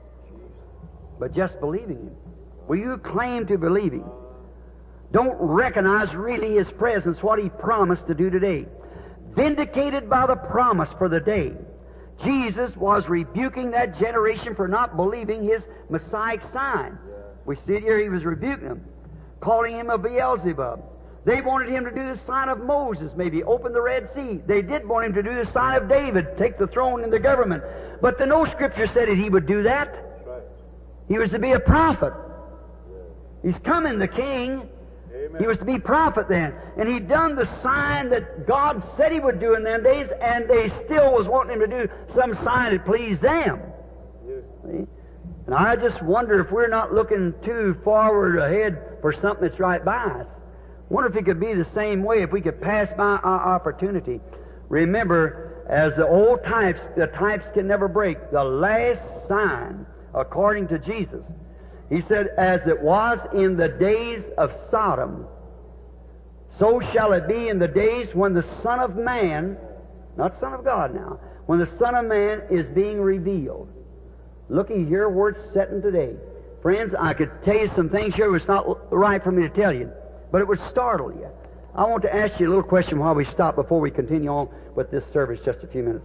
but just believing Him. Will you claim to believe Him? Don't recognize really His presence, what He promised to do today. Vindicated by the promise for the day. Jesus was rebuking that generation for not believing His Messiah sign. We see it here, He was rebuking them, calling Him a Beelzebub. They wanted Him to do the sign of Moses, maybe open the Red Sea. They did want Him to do the sign of David, take the throne and the government. But the no Scripture said that He would do that. He was to be a prophet. He's coming, the King. Amen. He was to be prophet then. And He'd done the sign that God said He would do in them days, and they still was wanting Him to do some sign that pleased them. Yes. See? And I just wonder if we're not looking too forward ahead for something that's right by us. Wonder if it could be the same way, if we could pass by our opportunity. Remember, as the old types, the types can never break. The last sign, according to Jesus, He said, as it was in the days of Sodom, so shall it be in the days when the Son of Man, not Son of God now, when the Son of Man is being revealed. Looky here where it's setting today. Friends, I could tell you some things here it's not right for me to tell you, but it would startle you. I want to ask you a little question while we stop before we continue on with this service just a few minutes.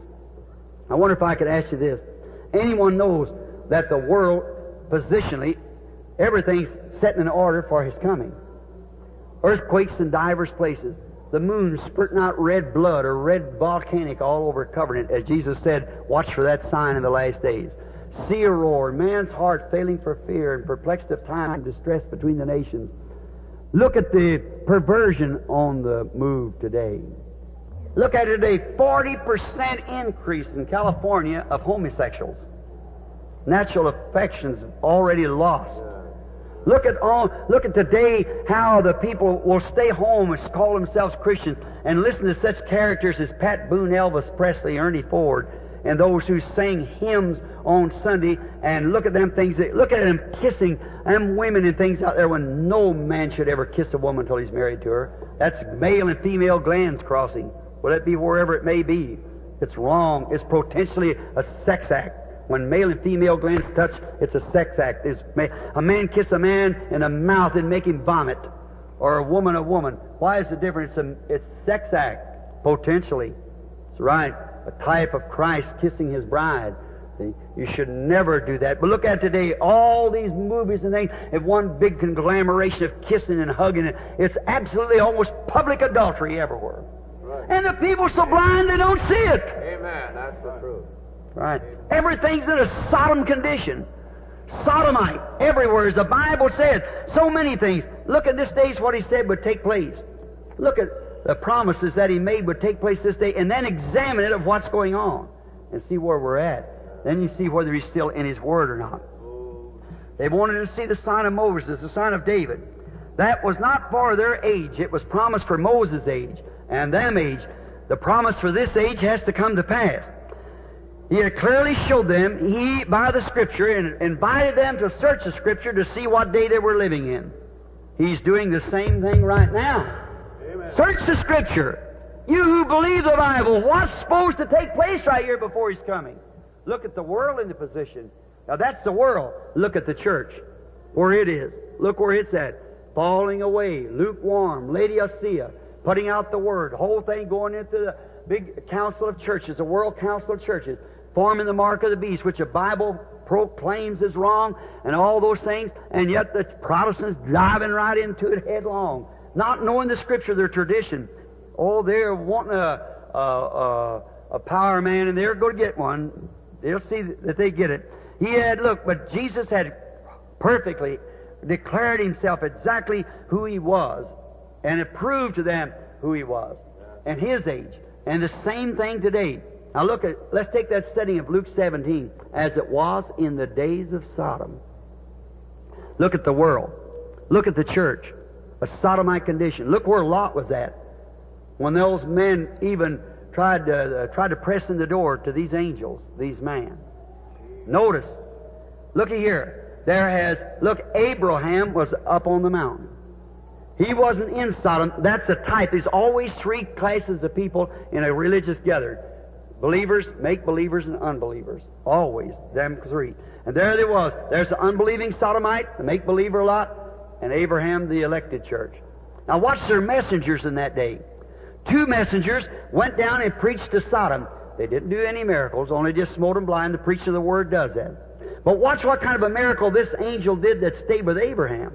I wonder if I could ask you this. Anyone knows that the world, positionally, everything's setting in order for His coming. Earthquakes in divers places. The moon spurting out red blood or red volcanic all over covering it. As Jesus said, watch for that sign in the last days. Sea a roar, man's heart failing for fear and perplexed of time and distress between the nations. Look at the perversion on the move today. Look at it today, forty percent increase in California of homosexuals. Natural affections already lost. Look at all. Look at today how the people will stay home and call themselves Christians and listen to such characters as Pat Boone, Elvis Presley, Ernie Ford, and those who sing hymns on Sunday. And look at them things. That, look at them kissing them women and things out there when no man should ever kiss a woman until he's married to her. That's male and female glands crossing. Will it be wherever it may be? It's wrong. It's potentially a sex act. When male and female glands touch, it's a sex act. It's a man kiss a man in the mouth and make him vomit, or a woman a woman. Why is the difference? It's a it's sex act, potentially. It's right. A type of Christ kissing His bride. See? You should never do that. But look at today, all these movies and things, have one big conglomeration of kissing and hugging. It's absolutely almost public adultery everywhere. Right. And the people so blind they don't see it. Amen. That's the truth. Right. Everything's in a Sodom condition. Sodomite everywhere, as the Bible said. So many things. Look at this day's what He said would take place. Look at the promises that He made would take place this day, and then examine it of what's going on and see where we're at. Then you see whether He's still in His Word or not. They wanted to see the sign of Moses, the sign of David. That was not for their age. It was promised for Moses' age and them age. The promise for this age has to come to pass. He had clearly showed them, He, by the Scripture, and invited them to search the Scripture to see what day they were living in. He's doing the same thing right now. Amen. Search the Scripture. You who believe the Bible, what's supposed to take place right here before He's coming? Look at the world in the position. Now that's the world. Look at the church. where it is. Look where it's at. Falling away, lukewarm, Laodicea, putting out the Word, the whole thing going into the big council of churches, the world council of churches, forming the mark of the beast, which the Bible proclaims is wrong, and all those things, and yet the Protestants diving right into it headlong, not knowing the Scripture, their tradition. Oh, they're wanting a, a, a, a power man, and they're going to get one. They'll see that they get it. He had, look, but Jesus had perfectly declared Himself exactly who He was, and it proved to them who He was, and His age. And the same thing today. Now look at, let's take that setting of Luke seventeen, as it was in the days of Sodom. Look at the world. Look at the church. A sodomite condition. Look where Lot was at when those men even tried to, uh, tried to press in the door to these angels, these men. Notice, look at here. There has, look, Abraham was up on the mountain. He wasn't in Sodom. That's a type. There's always three classes of people in a religious gathering. Believers, make-believers, and unbelievers. Always, them three. And there there was. There's the unbelieving Sodomite, the make-believer Lot, and Abraham, the elected church. Now watch their messengers in that day. Two messengers went down and preached to Sodom. They didn't do any miracles, only just smote them blind. The preaching of the Word does that. But watch what kind of a miracle this angel did that stayed with Abraham.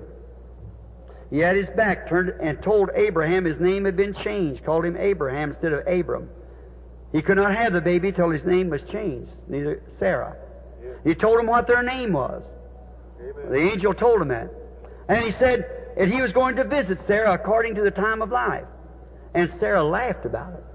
He had his back turned and told Abraham his name had been changed, called him Abraham instead of Abram. He could not have the baby till his name was changed, neither Sarah. Yes. He told him what their name was. Amen. The angel told him that. And he said that he was going to visit Sarah according to the time of life. And Sarah laughed about it.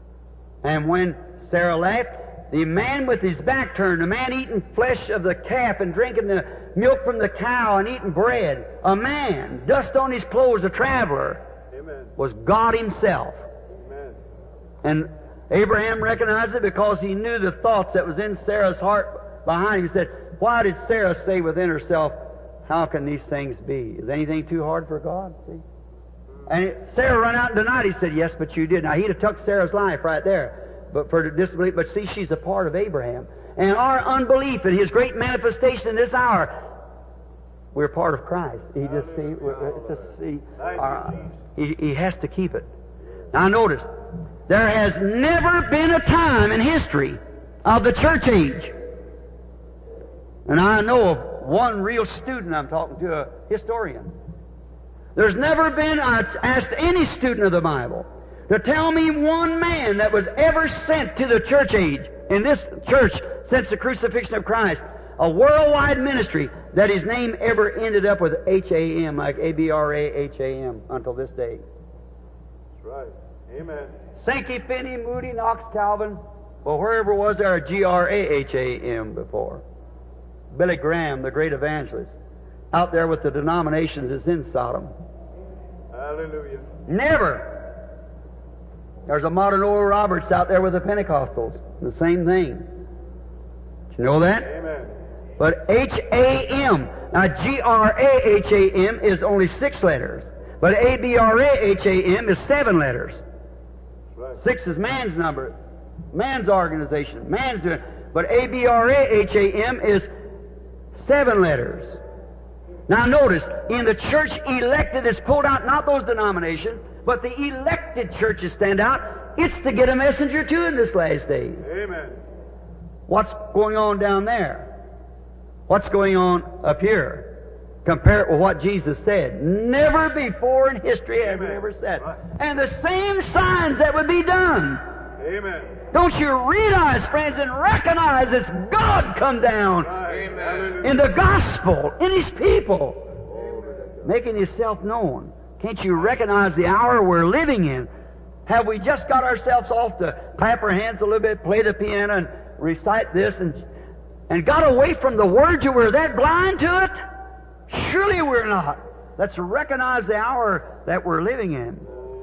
And when Sarah laughed, the man with his back turned, the man eating flesh of the calf and drinking the milk from the cow and eating bread, a man, dust on his clothes, a traveler, Amen. Was God Himself. Amen. And Abraham recognized it because he knew the thoughts that was in Sarah's heart behind him. He said, why did Sarah say within herself, how can these things be? Is anything too hard for God? See? And it, Sarah ran out and denied. He said, yes, but you did. Now, he'd have took Sarah's life right there. But for disbelief, but see, she's a part of Abraham. And our unbelief and His great manifestation in this hour, we're part of Christ. He just see, it's just see, our, he, he has to keep it. Now notice, there has never been a time in history of the church age, and I know of one real student I'm talking to, a historian. There's never been, I asked any student of the Bible to tell me one man that was ever sent to the church age, in this church since the crucifixion of Christ, a worldwide ministry, that his name ever ended up with H A M, like A B R A H A M, until this day. That's right. Amen. Sankey, Finney, Moody, Knox, Calvin, well, wherever was there a G R A H A M before? Billy Graham, the great evangelist, out there with the denominations is in Sodom. Hallelujah. Never. There's a modern Oral Roberts out there with the Pentecostals. The same thing. Did you know that? Amen. But H A M, now G R A H A M is only six letters. But A B R A H A M is seven letters. Right. Six is man's number, man's organization, man's doing. But A B R A H A M is seven letters. Now notice, in the church elected is pulled out, not those denominations, but the elected churches stand out. It's to get a messenger too in this last days. Amen. What's going on down there? What's going on up here? Compare it with what Jesus said. Never before in history have we ever said. Right. And the same signs that would be done. Amen. Don't you realize, friends, and recognize it's God come down Amen. in the gospel, in His people, making Himself known. Can't you recognize the hour we're living in? Have we just got ourselves off to clap our hands a little bit, play the piano, and recite this, and and got away from the Word? You were that blind to it? Surely we're not. Let's recognize the hour that we're living in.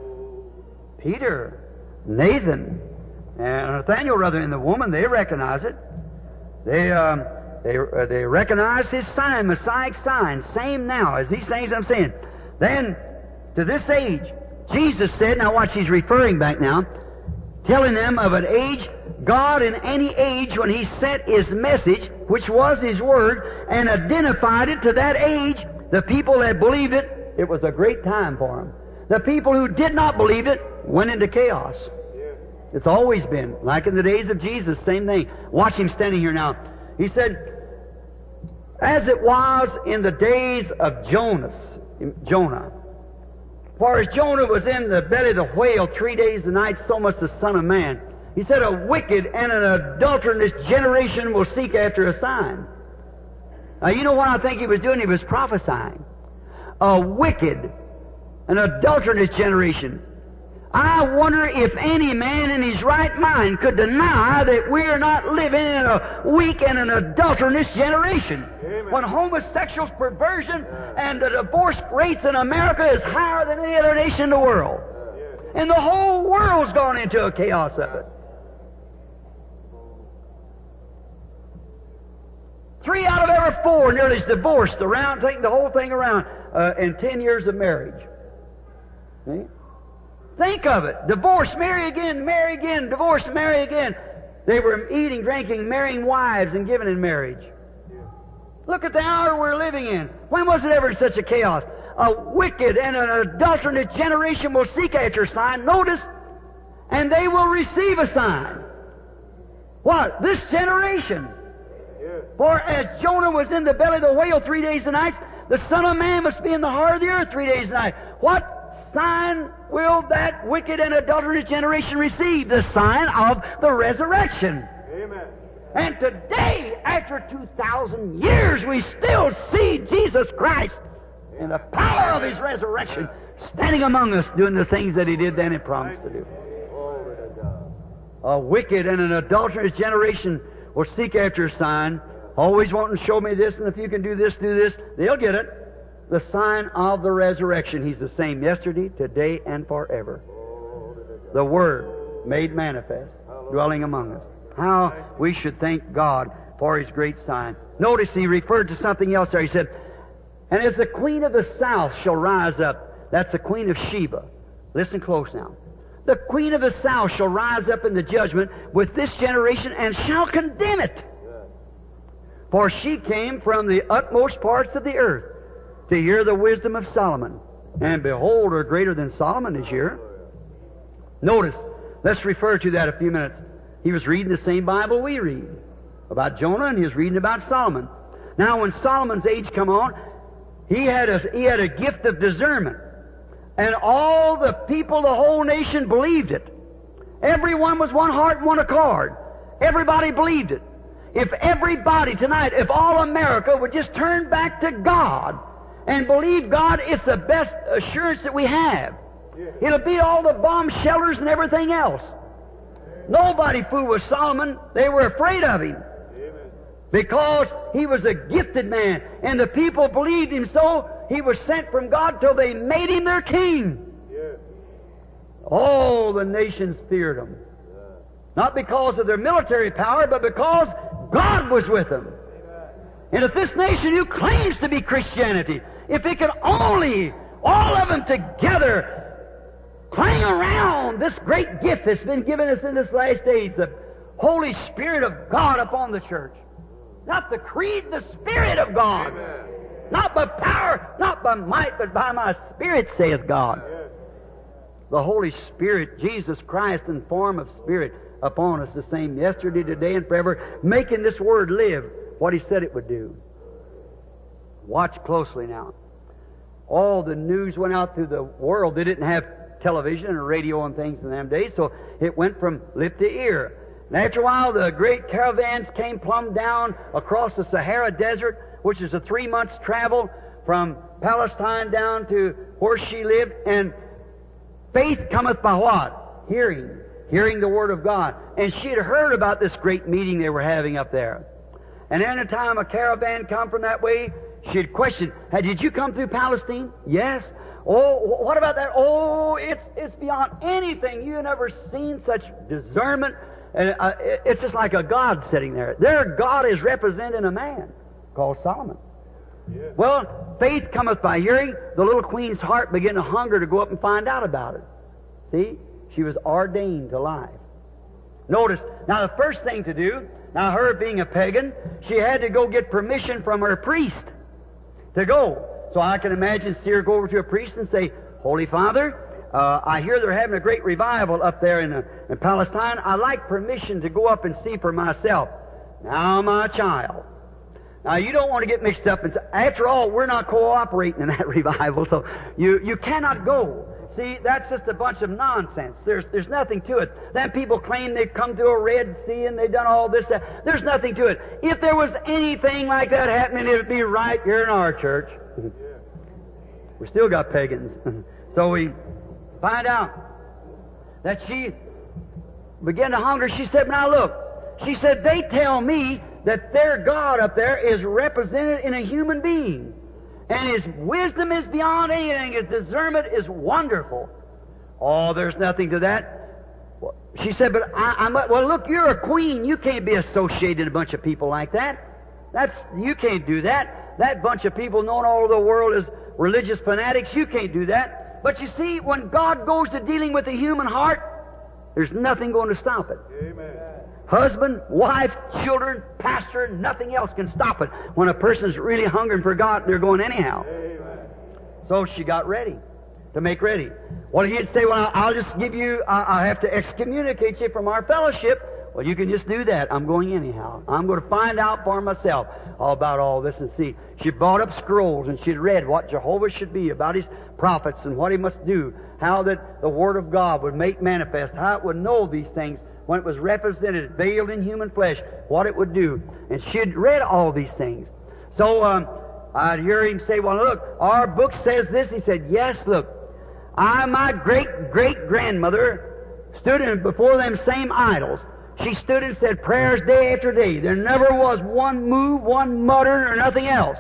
Peter, Nathan, and Nathaniel, rather, and the woman, they recognize it. They um, they uh, they recognize His sign, Messiah sign, same now as these things I'm saying. Then, to this age, Jesus said, now watch, He's referring back now, telling them of an age, God in any age when He sent His message, which was His Word, and identified it to that age, the people that believed it, it was a great time for them. The people who did not believe it went into chaos. It's always been. Like in the days of Jesus, same thing. Watch Him standing here now. He said, as it was in the days of Jonas, Jonah. For as Jonah was in the belly of the whale three days and nights, so must the Son of Man. He said, a wicked and an adulterous generation will seek after a sign. Now, you know what I think He was doing? He was prophesying. A wicked, an adulterous generation. I wonder if any man in his right mind could deny that we are not living in a weak and an adulterous generation. Amen. When homosexuals, perversion, and the divorce rates in America is higher than any other nation in the world. And the whole world's gone into a chaos of it. Three out of every four nearly is divorced around, taking the whole thing around uh, in ten years of marriage. See? Think of it. Divorce, marry again, marry again, divorce, marry again. They were eating, drinking, marrying wives, and giving in marriage. Look at the hour we're living in. When was it ever such a chaos? A wicked and an adulterous generation will seek after a sign. Notice, and they will receive a sign. What? This generation. For as Jonah was in the belly of the whale three days and nights, the Son of Man must be in the heart of the earth three days and nights. What sign will that wicked and adulterous generation receive? The sign of the resurrection. Amen. And today, after two thousand years, we still see Jesus Christ in the power of His resurrection standing among us doing the things that He did then and promised to do. A wicked and an adulterous generation will seek after a sign, always wanting to show me this, and if you can do this, do this, they'll get it. The sign of the resurrection. He's the same yesterday, today, and forever. The Word made manifest, dwelling among us. How we should thank God for His great sign. Notice He referred to something else there. He said, and as the queen of the south shall rise up, that's the queen of Sheba. Listen close now. The queen of the south shall rise up in the judgment with this generation and shall condemn it. For she came from the utmost parts of the earth to hear the wisdom of Solomon. And behold, her greater than Solomon is here. Notice, let's refer to that a few minutes. He was reading the same Bible we read about Jonah, and he was reading about Solomon. Now, when Solomon's age come on, he had a, he had a gift of discernment. And all the people, the whole nation believed it. Everyone was one heart and one accord. Everybody believed it. If everybody tonight, if all America would just turn back to God and believe God, it's the best assurance that we have. It'll beat all the bomb shelters and everything else. Nobody fooled with Solomon. They were afraid of him. Because he was a gifted man, and the people believed him so, he was sent from God till they made him their king. All the nations feared him. Not because of their military power, but because God was with them. And if this nation who claims to be Christianity, if it could only, all of them together, cling around this great gift that's been given us in this last age, the Holy Spirit of God upon the church. Not the creed, the Spirit of God. Amen. Not by power, not by might, but by my Spirit, saith God. Yes. The Holy Spirit, Jesus Christ in form of Spirit upon us, the same yesterday, today, and forever, making this Word live what He said it would do. Watch closely now. All the news went out through the world. They didn't have television or radio and things in them days, so it went from lip to ear. And after a while, the great caravans came plumb down across the Sahara Desert, which is a three months travel from Palestine down to where she lived. And faith cometh by what? Hearing. Hearing the Word of God. And she had heard about this great meeting they were having up there. And any time a caravan come from that way, she'd question, hey, did you come through Palestine? Yes. Oh, what about that? Oh, it's, it's beyond anything. You've never seen such discernment. And uh, it's just like a God sitting there. Their God is representing a man called Solomon. Yeah. Well, faith cometh by hearing. The little queen's heart began to hunger to go up and find out about it. See? She was ordained to life. Notice, now the first thing to do, now her being a pagan, she had to go get permission from her priest to go. So I can imagine see her go over to a priest and say, Holy Father, uh, I hear they're having a great revival up there in, uh, in Palestine. I'd like permission to go up and see for myself. Now, my child. Now, you don't want to get mixed up. And say, after all, we're not cooperating in that revival, so you, you cannot go. See, that's just a bunch of nonsense. There's, there's nothing to it. Then people claim they've come to a Red Sea and they've done all this. That. There's nothing to it. If there was anything like that happening, it would be right here in our church. We still got pagans. So we find out that she began to hunger. She said, now look, she said, they tell me that their God up there is represented in a human being. And His wisdom is beyond anything. His discernment is wonderful. Oh, there's nothing to that. Well, she said, but I, I'm, well, look, you're a queen. You can't be associated with a bunch of people like that. That's, you can't do that. That bunch of people known all over the world as religious fanatics, you can't do that. But you see, when God goes to dealing with the human heart, there's nothing going to stop it. Amen. Husband, wife, children, pastor, nothing else can stop it. When a person's really hungering for God, they're going anyhow. Amen. So she got ready, to make ready. Well, he'd say, well, I'll just give you, I have to excommunicate you from our fellowship. Well, you can just do that. I'm going anyhow. I'm going to find out for myself all about all this and see. She brought up scrolls and she'd read what Jehovah should be about His prophets and what He must do, how that the Word of God would make manifest, how it would know these things when it was represented, veiled in human flesh, what it would do. And she'd read all these things. So um, I'd hear him say, well, look, our book says this. He said, yes, look, I, my great-great-grandmother, stood in before them same idols. She stood and said prayers day after day. There never was one move, one mutter, or nothing else.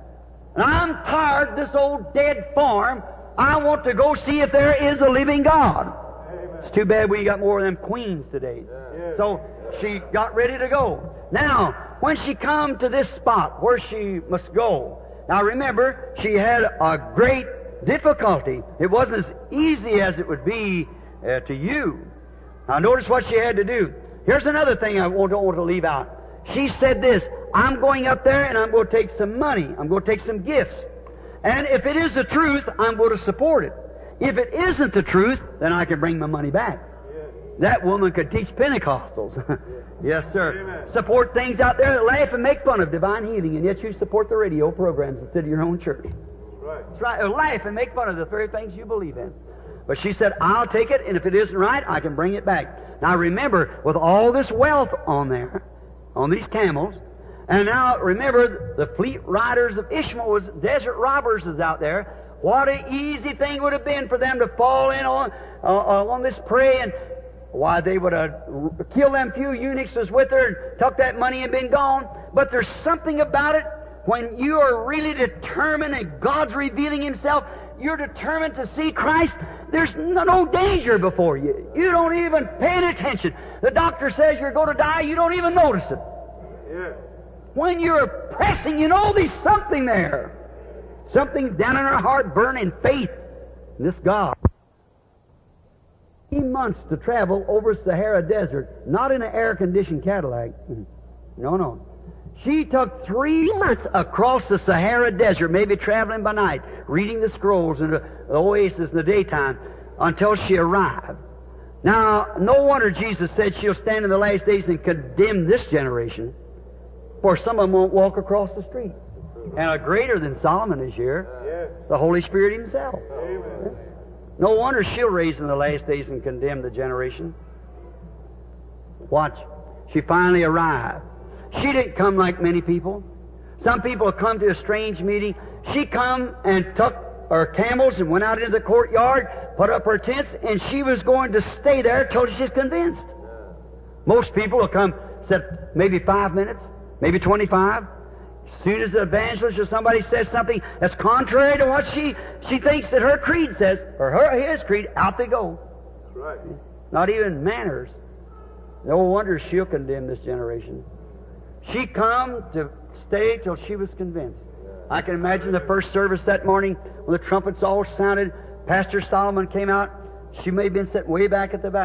And I'm tired of this old dead farm. I want to go see if there is a living God. It's too bad we got more of them queens today. So she got ready to go. Now, when she come to this spot where she must go, now remember, she had a great difficulty. It wasn't as easy as it would be uh, to you. Now notice what she had to do. Here's another thing I don't want to leave out. She said this, I'm going up there and I'm going to take some money. I'm going to take some gifts. And if it is the truth, I'm going to support it. If it isn't the truth, then I can bring my money back. Yes. That woman could teach Pentecostals. Yes, sir. Amen. Support things out there that laugh and make fun of divine healing, and yet you support the radio programs instead of your own church. Right. That's right. Or laugh and make fun of the very things you believe in. But she said, I'll take it, and if it isn't right, I can bring it back. Now remember, with all this wealth on there, on these camels, and now remember, the fleet riders of Ishmael was desert robbers is out there. What an easy thing it would have been for them to fall in on uh, on this prey, and why they would have killed them few eunuchs was with her and took that money and been gone. But there's something about it when you are really determined and God's revealing Himself. You're determined to see Christ. There's no, no danger before you. You don't even pay any attention. The doctor says you're going to die. You don't even notice it. Yeah. When you're pressing, you know there's something there. Something down in our heart burning faith in this God. Three months to travel over Sahara Desert, not in an air-conditioned Cadillac. No, no. She took three months across the Sahara Desert, maybe traveling by night, reading the scrolls in the oasis in the daytime, until she arrived. Now, no wonder Jesus said she'll stand in the last days and condemn this generation, for some of them won't walk across the street. And a greater than Solomon is here, Yes. the Holy Spirit Himself. Amen. No wonder she'll raise in the last days and condemn the generation. Watch. She finally arrived. She didn't come like many people. Some people have come to a strange meeting. She come and took her camels and went out into the courtyard, put up her tents, and she was going to stay there till she's convinced. Most people will come, sit maybe five minutes, maybe twenty-five. As soon as the evangelist or somebody says something that's contrary to what she, she thinks that her creed says, or her his creed, out they go. That's right. Not even manners. No wonder she'll condemn this generation. She come to stay till she was convinced. I can imagine the first service that morning when the trumpets all sounded. Pastor Solomon came out. She may have been sitting way back at the back.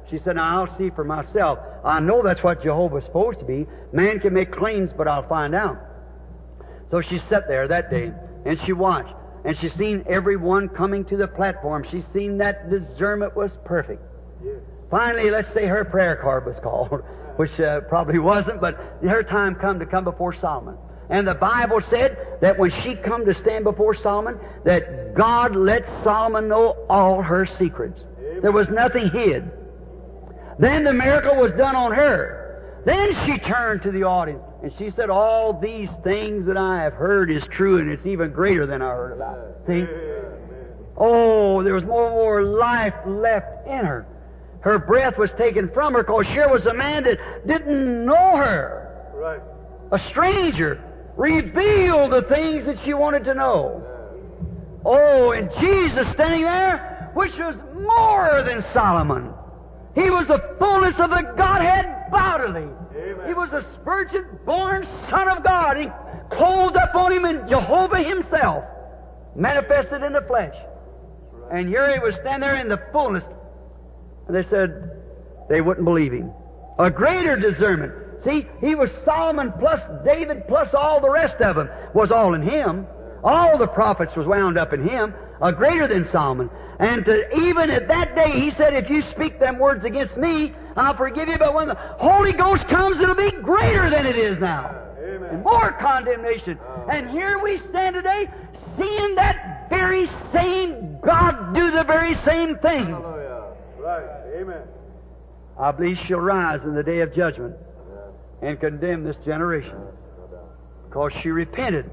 She said, now I'll see for myself. I know that's what Jehovah's supposed to be. Man can make claims, but I'll find out. So she sat there that day, and she watched. And she seen everyone coming to the platform. She seen that discernment was perfect. Yes. Finally, let's say her prayer card was called, which uh, probably wasn't, but her time come to come before Solomon. And the Bible said that when she come to stand before Solomon, that God let Solomon know all her secrets. Amen. There was nothing hid. Then the miracle was done on her. Then she turned to the audience and she said, all these things that I have heard is true, and it's even greater than I heard about. See? Oh, there was more and more life left in her. Her breath was taken from her because here was a man that didn't know her. Right. A stranger revealed the things that she wanted to know. Oh, and Jesus standing there, which was more than Solomon. He was the fullness of the Godhead bodily. Amen. He was a virgin-born Son of God. He clothed up on him in Jehovah Himself, manifested in the flesh. Right. And here he was standing there in the fullness. And they said they wouldn't believe him. A greater discernment. See, he was Solomon plus David plus all the rest of them was all in him. All the prophets was wound up in him. A greater than Solomon. And to, even at that day, he said, if you speak them words against me, I'll forgive you. But when the Holy Ghost comes, it'll be greater than it is now. Amen. And more condemnation. And here we stand today, seeing that very same God do the very same thing. Hallelujah. Right. Amen. I believe she'll rise in the day of judgment and condemn this generation because she repented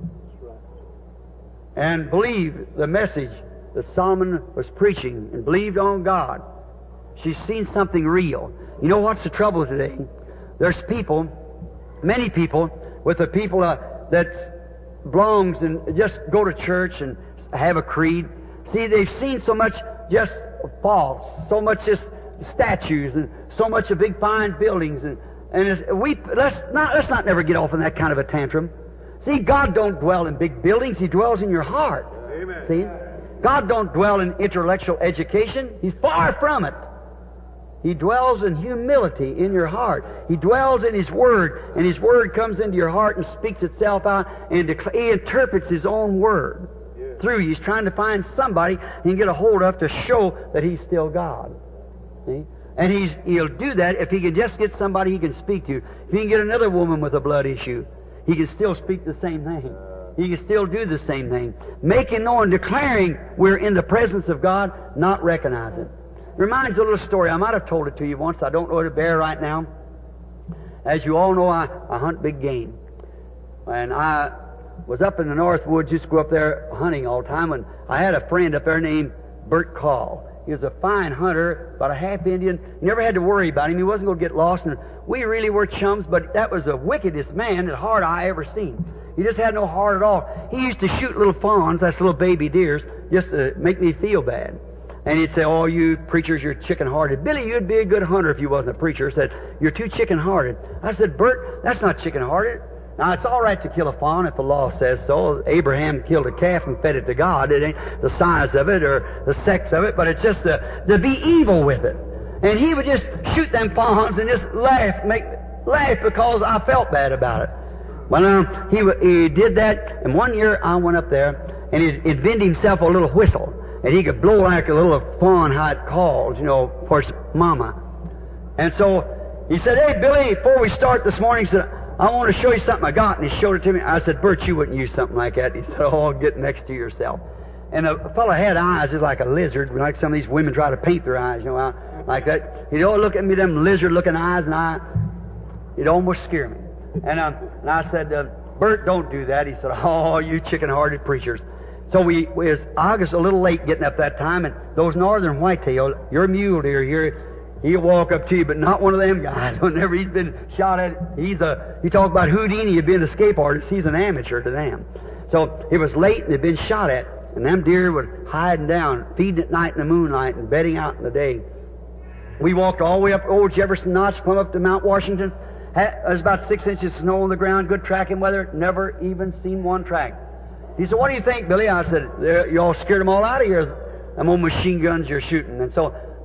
and believed the message that Solomon was preaching and believed on God. She's seen something real. You know what's the trouble today? There's people, many people, with the people uh, that belongs and just go to church and have a creed. See, they've seen so much just false, so much just statues and so much of big fine buildings, and and it's, we let's not let's not never get off in that kind of a tantrum. See, God don't dwell in big buildings; He dwells in your heart. Amen. See, God don't dwell in intellectual education; He's far from it. He dwells in humility in your heart. He dwells in His Word, and His Word comes into your heart and speaks itself out, and decla- He interprets His own Word Yes. through you. He's trying to find somebody He can get a hold of to show that He's still God. See? And he's, he'll do that if he can just get somebody he can speak to. If he can get another woman with a blood issue, he can still speak the same thing. He can still do the same thing. Making known, declaring we're in the presence of God, not recognize it. Reminds a little story. I might have told it to you once. I don't know it to bear right now. As you all know, I, I hunt big game. And I was up in the North Woods, used to go up there hunting all the time, and I had a friend up there named Bert Call. He was a fine hunter, about a half Indian. Never had to worry about him. He wasn't going to get lost. And we really were chums, but that was the wickedest man at heart I ever seen. He just had no heart at all. He used to shoot little fawns, that's little baby deers, just to make me feel bad. And he'd say, oh, you preachers, you're chicken-hearted. Billy, you'd be a good hunter if you wasn't a preacher. He said, you're too chicken-hearted. I said, Bert, that's not chicken-hearted. Now, it's all right to kill a fawn if the law says so. Abraham killed a calf and fed it to God. It ain't the size of it or the sex of it, but it's just to, to be evil with it. And he would just shoot them fawns and just laugh, make laugh because I felt bad about it. Well, um, he he did that, and one year I went up there, and he invented himself a little whistle, and he could blow like a little fawn, how it calls, you know, for his mama. And so he said, hey, Billy, before we start this morning, he said, I want to show you something I got. And he showed it to me. I said, Bert, you wouldn't use something like that. He said, oh, get next to yourself. And the fellow had eyes just like a lizard, like some of these women try to paint their eyes, you know, like that. He'd always look at me, them lizard-looking eyes, and I, it'd almost scare me. And, um, and I said, uh, Bert, don't do that. He said, oh, you chicken-hearted preachers. So we, we was, I was a little late getting up that time, and those northern whitetail, your mule deer here, he'll walk up to you, but not one of them guys. Whenever he's been shot at, he's a, you talk about Houdini, he'd been an escape artist, he's an amateur to them. So it was late and they'd been shot at, and them deer were hiding down, feeding at night in the moonlight and bedding out in the day. We walked all the way up Old Jefferson Notch, come up to Mount Washington. Had, there was about six inches of snow on the ground, good tracking weather, never even seen one track. He said, what do you think, Billy? I said, you all scared them all out of here, them old machine guns you're shooting. And so we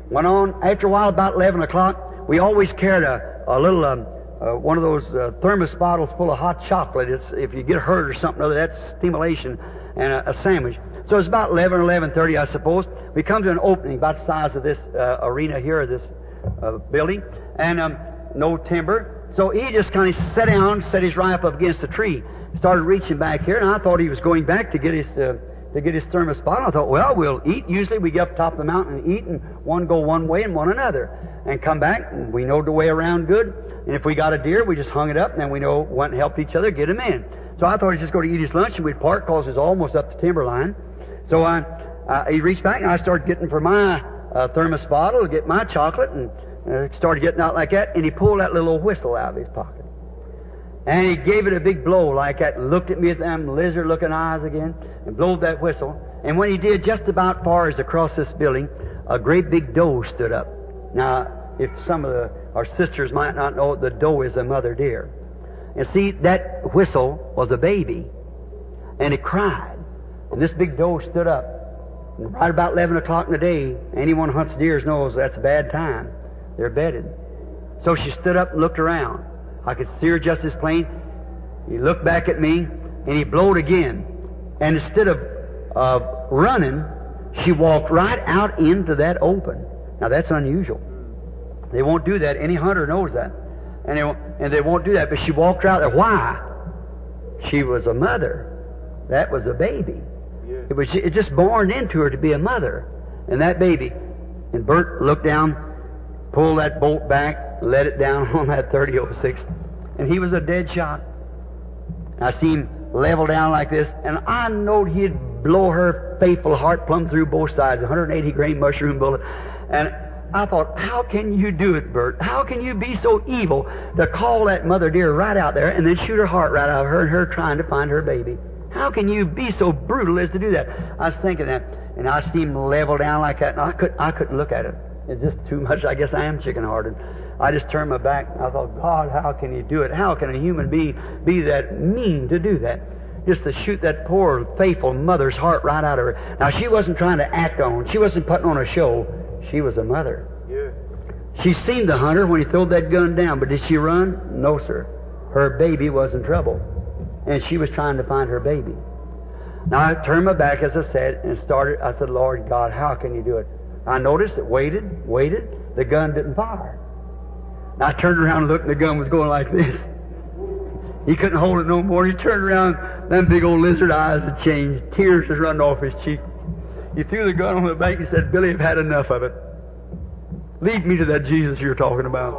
went on. After a while, about eleven o'clock, we always carried a, a little, um, uh, one of those uh, thermos bottles full of hot chocolate. It's, if you get hurt or something or other, that's stimulation, and a, a sandwich. So it's about eleven or eleven thirty, I suppose. We come to an opening about the size of this uh, arena here, this uh, building, and um, no timber. So he just kind of sat down, set his rifle up against a tree, started reaching back here, and I thought he was going back to get his uh, to get his thermos bottle. I thought, well, we'll eat. Usually we get up top of the mountain and eat, and one go one way and one another, and come back, and we know the way around good. And if we got a deer, we just hung it up, and then we know went and helped each other get him in. So I thought he'd just go to eat his lunch, and we'd park because it's almost up to timberline. So I, uh, he reached back, and I started getting for my uh, thermos bottle to get my chocolate, and uh, started getting out like that, and he pulled that little whistle out of his pocket. And he gave it a big blow like that, and looked at me with them lizard-looking eyes again, and blowed that whistle. And when he did, just about far as across this building, a great big doe stood up. Now, if some of the, our sisters might not know, the doe is a mother deer. And see, that whistle was a baby, and it cried. And this big doe stood up. And right about eleven o'clock in the day, anyone who hunts deers knows that's a bad time. They're bedded. So she stood up and looked around. I could see her just as plain. He looked back at me, and he blowed again. And instead of uh, running, she walked right out into that open. Now, that's unusual. They won't do that. Any hunter knows that. And they won't, and they won't do that. But she walked out there. Why? She was a mother. That was a baby. Yeah. It was it just born into her to be a mother. And that baby. And Bert looked down, pulled that bolt back, let it down on that thirty oh six, and he was a dead shot. I see him level down like this, and I knowed he'd blow her faithful heart plumb through both sides, one hundred eighty grain mushroom bullet. And I thought, how can you do it, Bert? How can you be so evil to call that mother deer right out there and then shoot her heart right out of her and her trying to find her baby? How can you be so brutal as to do that? I was thinking that, and I see him level down like that, and I, could, I couldn't look at it. It's just too much. I guess I am chicken-hearted. I just turned my back, and I thought, God, how can you do it? How can a human being be that mean to do that? Just to shoot that poor, faithful mother's heart right out of her. Now, she wasn't trying to act on. She wasn't putting on a show. She was a mother. Yeah. She seen the hunter when he threw that gun down, but did she run? No, sir. Her baby was in trouble, and she was trying to find her baby. Now, I turned my back, as I said, and started. I said, Lord God, how can you do it? I noticed it, waited, waited. The gun didn't fire. Now, I turned around and looked, and the gun was going like this. He couldn't hold it no more. He turned around, them big old lizard eyes had changed. Tears was running off his cheek. He threw the gun on the bank and said, Billy, I've had enough of it. Lead me to that Jesus you're talking about.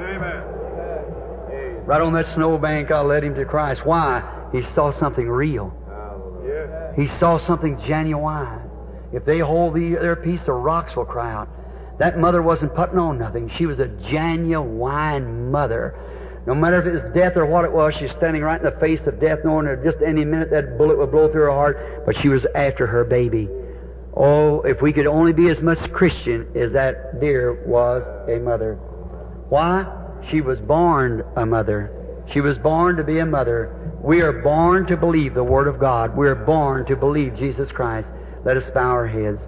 Amen. Right on that snowbank, I led him to Christ. Why? He saw something real. He saw something genuine. If they hold the, their peace, the rocks will cry out. That mother wasn't putting on nothing. She was a genuine mother. No matter if it was death or what it was, she's standing right in the face of death, knowing that just any minute that bullet would blow through her heart, but she was after her baby. Oh, if we could only be as much Christian as that deer was a mother. Why? She was born a mother. She was born to be a mother. We are born to believe the Word of God. We are born to believe Jesus Christ. Let us bow our heads.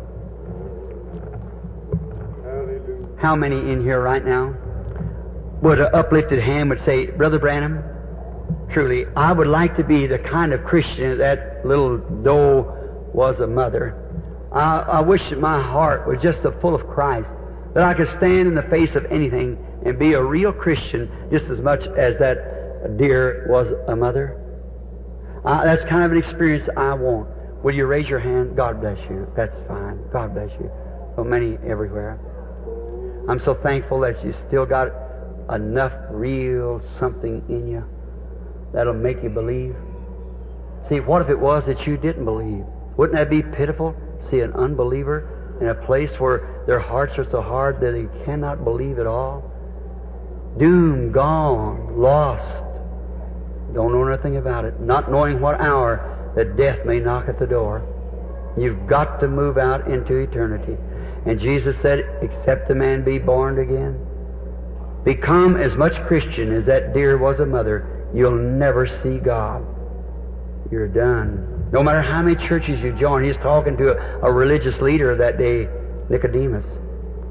Hallelujah. How many in here right now would an uplifted hand would say, Brother Branham, truly, I would like to be the kind of Christian that little doe was a mother. I, I wish that my heart was just so full of Christ that I could stand in the face of anything and be a real Christian just as much as that deer was a mother. Uh, that's kind of an experience I want. Will you raise your hand? God bless you. That's fine. God bless you. So many everywhere. I'm so thankful that you still got enough real something in you that'll make you believe. See, what if it was that you didn't believe? Wouldn't that be pitiful? See an unbeliever in a place where their hearts are so hard that they cannot believe at all. Doomed, gone, lost. Don't know nothing about it. Not knowing what hour that death may knock at the door. You've got to move out into eternity. And Jesus said, except a man be born again, become as much Christian as that deer was a mother, you'll never see God. You're done. No matter how many churches you join. He's talking to a, a religious leader of that day, Nicodemus.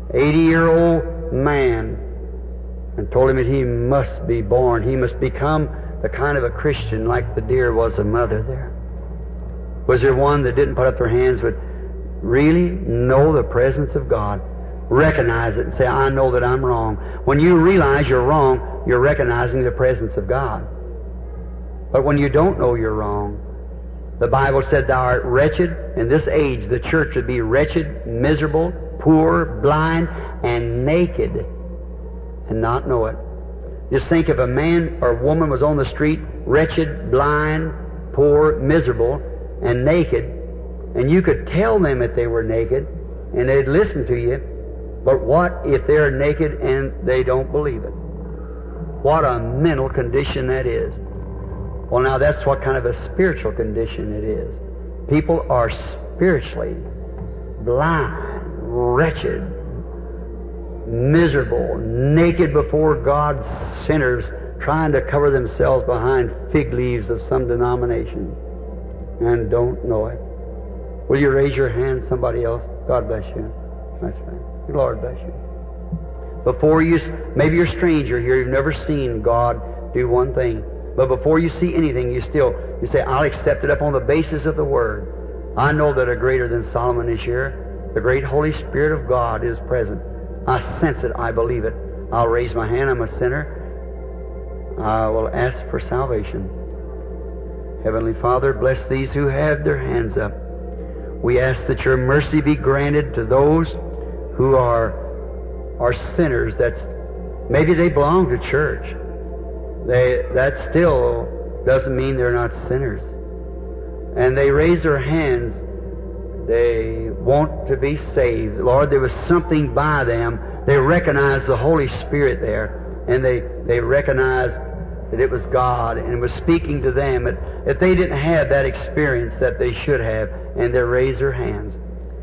eighty-year-old man, and told him that he must be born. He must become the kind of a Christian like the dear was a mother there. Was there one that didn't put up their hands but really know the presence of God? Recognize it and say, I know that I'm wrong. When you realize you're wrong, you're recognizing the presence of God. But when you don't know you're wrong, the Bible said, thou art wretched. In this age, the church would be wretched, miserable, poor, blind, and naked, and not know it. Just think if a man or woman was on the street, wretched, blind, poor, miserable, and naked, and you could tell them that they were naked, and they'd listen to you, but what if they're naked and they don't believe it? What a mental condition that is. Well, now that's what kind of a spiritual condition it is. People are spiritually blind, wretched, miserable, naked before God's sinners, trying to cover themselves behind fig leaves of some denomination, and don't know it. Will you raise your hand, somebody else? God bless you. That's right. Lord bless you. Before you, maybe you're a stranger here, you've never seen God do one thing. But before you see anything, you still, you say, I'll accept it up on the basis of the Word. I know that a greater than Solomon is here. The great Holy Spirit of God is present. I sense it. I believe it. I'll raise my hand. I'm a sinner. I will ask for salvation. Heavenly Father, bless these who have their hands up. We ask that your mercy be granted to those who are, are sinners. That's, maybe they belong to church. They, that still doesn't mean they're not sinners. And they raise their hands. They want to be saved. Lord, there was something by them. They recognized the Holy Spirit there. And they, they recognized that it was God and was speaking to them. If they didn't have that experience that they should have, and they raised their hands.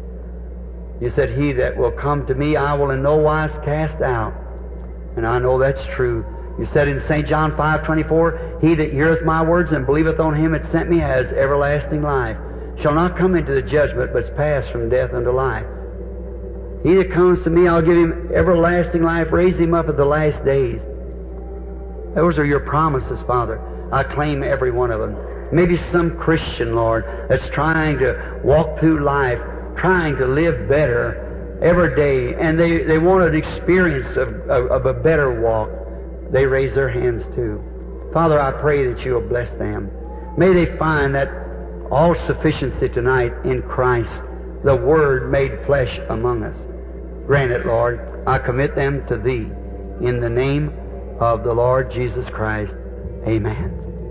You said, he that will come to me, I will in no wise cast out. And I know that's true. You said in Saint John five twenty-four, he that heareth my words and believeth on him that sent me has everlasting life, shall not come into the judgment, but is passed from death unto life. He that comes to me, I'll give him everlasting life, raise him up at the last days. Those are your promises, Father. I claim every one of them. Maybe some Christian, Lord, that's trying to walk through life, trying to live better every day, and they, they want an experience of, of, of a better walk. They raise their hands too. Father, I pray that you will bless them. May they find that all sufficiency tonight in Christ, the Word made flesh among us. Grant it, Lord. I commit them to Thee. In the name of the Lord Jesus Christ. Amen.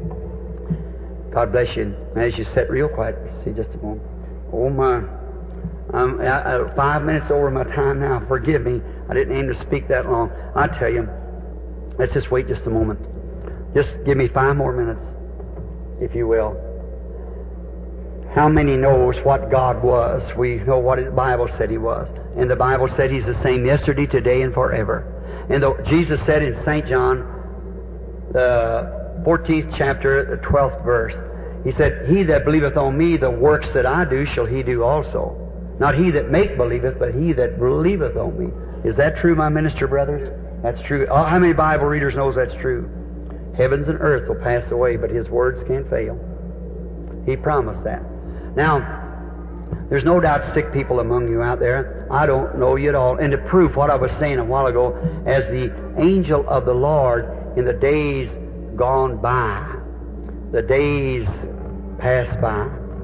God bless you. As you sit real quiet, see just a moment. Oh my. I'm I, I, five minutes over my time now. Forgive me. I didn't aim to speak that long. I tell you, let's just wait just a moment. Just give me five more minutes, if you will. How many knows what God was? We know what the Bible said He was. And the Bible said He's the same yesterday, today, and forever. And the, Jesus said in Saint John, the fourteenth chapter, the twelfth verse, He said, he that believeth on me, the works that I do shall he do also. Not he that make believeth, but he that believeth on me. Is that true, my minister brothers? That's true. Oh, how many Bible readers knows that's true? Heavens and earth will pass away, but His words can't fail. He promised that. Now, there's no doubt sick people among you out there. I don't know you at all. And to prove what I was saying a while ago, as the angel of the Lord in the days gone by, the days passed by.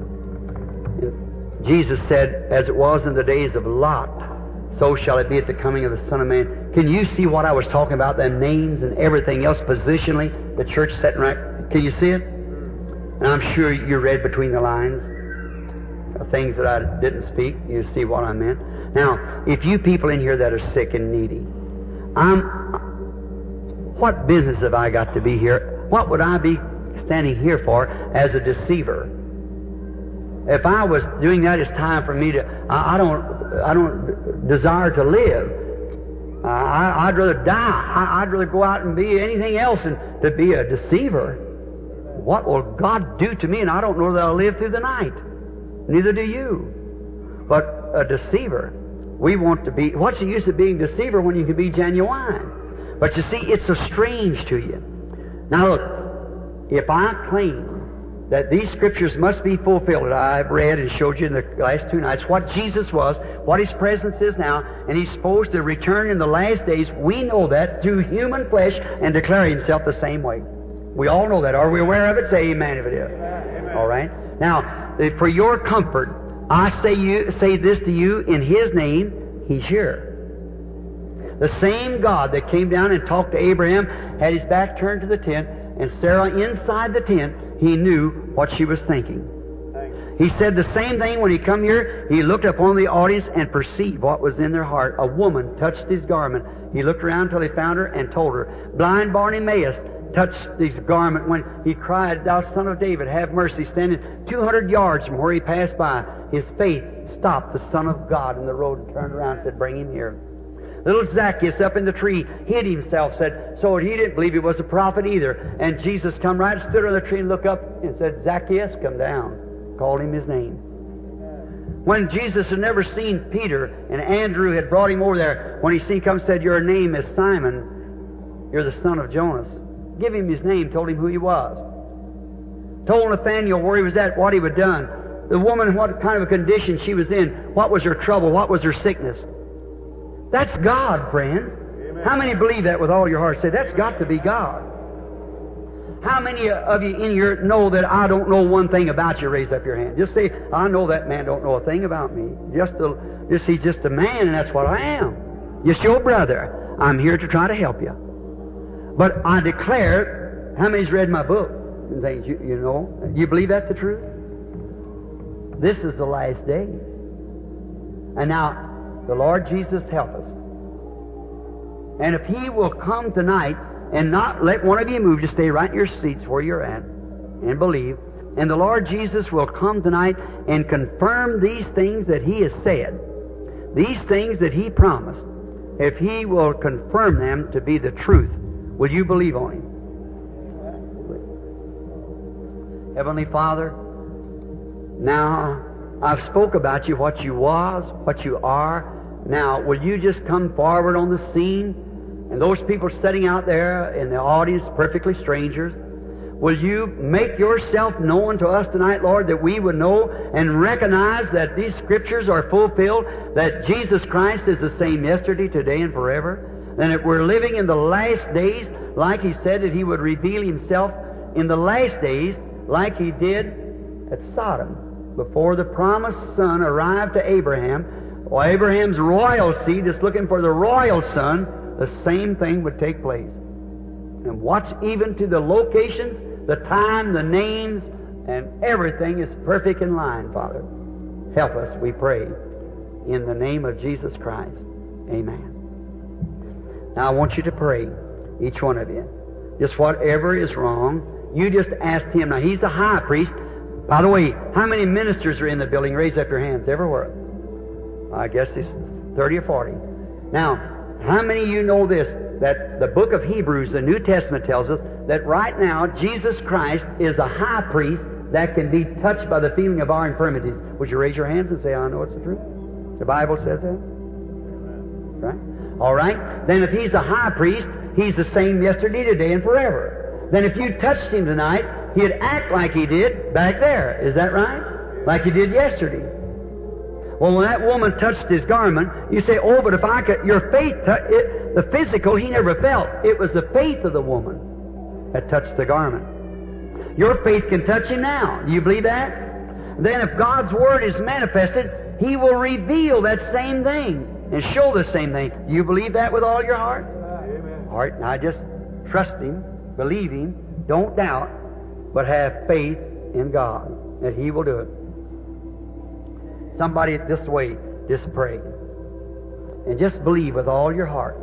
And Jesus said, as it was in the days of Lot, so shall it be at the coming of the Son of Man. Can you see what I was talking about, the names and everything else positionally, the church setting right? Can you see it? And I'm sure you read between the lines. Things that I didn't speak, you see what I meant. Now, if you people in here that are sick and needy, I'm, what business have I got to be here? What would I be standing here for as a deceiver? If I was doing that, it's time for me to, I, I don't, I don't desire to live. Uh, I, I'd rather die. I, I'd rather go out and be anything else than to be a deceiver. What will God do to me? And I don't know that I'll live through the night. Neither do you. But a deceiver. We want to be, what's the use of being a deceiver when you can be genuine? But you see, it's so strange to you. Now look, if I claim that these Scriptures must be fulfilled, that I've read and showed you in the last two nights what Jesus was, what His presence is now, and He's supposed to return in the last days, we know that through human flesh and declare Himself the same way. We all know that. Are we aware of it? Say amen if it is. Amen. All right? Now, for your comfort, I say you say this to you in His name, He's here. The same God that came down and talked to Abraham had His back turned to the tent, and Sarah inside the tent, He knew what she was thinking. He said the same thing when He come here. He looked upon the audience and perceived what was in their heart. A woman touched His garment. He looked around till He found her and told her. Blind Bartimaeus touched His garment when he cried, Thou Son of David, have mercy. Standing two hundred yards from where He passed by, his faith stopped the Son of God in the road and turned around and said, Bring Him here. Little Zacchaeus up in the tree hid himself, said, so he didn't believe he was a prophet either. And Jesus come right, stood on the tree and looked up and said, Zacchaeus, come down. Called him his name. When Jesus had never seen Peter and Andrew had brought him over there, when he seen come said, Your name is Simon, you're the son of Jonas. Give him his name, told him who he was. Told Nathanael where he was at, what he had done. The woman, what kind of a condition she was in, what was her trouble, what was her sickness. That's God, friend. Amen. How many believe that with all your heart? Say, that's got to be God. How many of you in here know that I don't know one thing about you? Raise up your hand. Just say, I know that man don't know a thing about me. Just, a, just He's just a man, and that's what I am. Just your brother. I'm here to try to help you. But I declare, how many's read my book and things? You, you know, you believe that's the truth? This is the last days. And now, the Lord Jesus help us. And if He will come tonight and not let one of you move, just stay right in your seats where you're at and believe. And the Lord Jesus will come tonight and confirm these things that He has said, these things that He promised. If He will confirm them to be the truth, will you believe on Him? Heavenly Father, now I've spoke about you, what you was, what you are. Now, will you just come forward on the scene? And those people sitting out there in the audience, perfectly strangers, will you make yourself known to us tonight, Lord, that we would know and recognize that these Scriptures are fulfilled, that Jesus Christ is the same yesterday, today, and forever, and that we're living in the last days, like He said that He would reveal Himself in the last days, like He did at Sodom, before the promised Son arrived to Abraham. Well, Abraham's royal seed is looking for the royal son. The same thing would take place. And watch, even to the locations, the time, the names, and everything is perfect in line, Father. Help us, we pray, in the name of Jesus Christ. Amen. Now I want you to pray, each one of you. Just whatever is wrong, you just ask Him. Now He's the high priest. By the way, how many ministers are in the building? Raise up your hands everywhere. I guess it's thirty or forty. Now, how many of you know this, that the book of Hebrews, the New Testament, tells us that right now Jesus Christ is a high priest that can be touched by the feeling of our infirmities? Would you raise your hands and say, I know it's the truth? The Bible says that? Right? All right. Then if He's a high priest, He's the same yesterday, today, and forever. Then if you touched Him tonight, He'd act like He did back there. Is that right? Like He did yesterday. Well, when that woman touched His garment, you say, oh, but if I could, your faith, it, the physical, He never felt. It was the faith of the woman that touched the garment. Your faith can touch Him now. Do you believe that? Then if God's Word is manifested, He will reveal that same thing and show the same thing. Do you believe that with all your heart? Amen. All right, now just trust Him, believe Him, don't doubt, but have faith in God that He will do it. Somebody this way, just pray. And just believe with all your heart.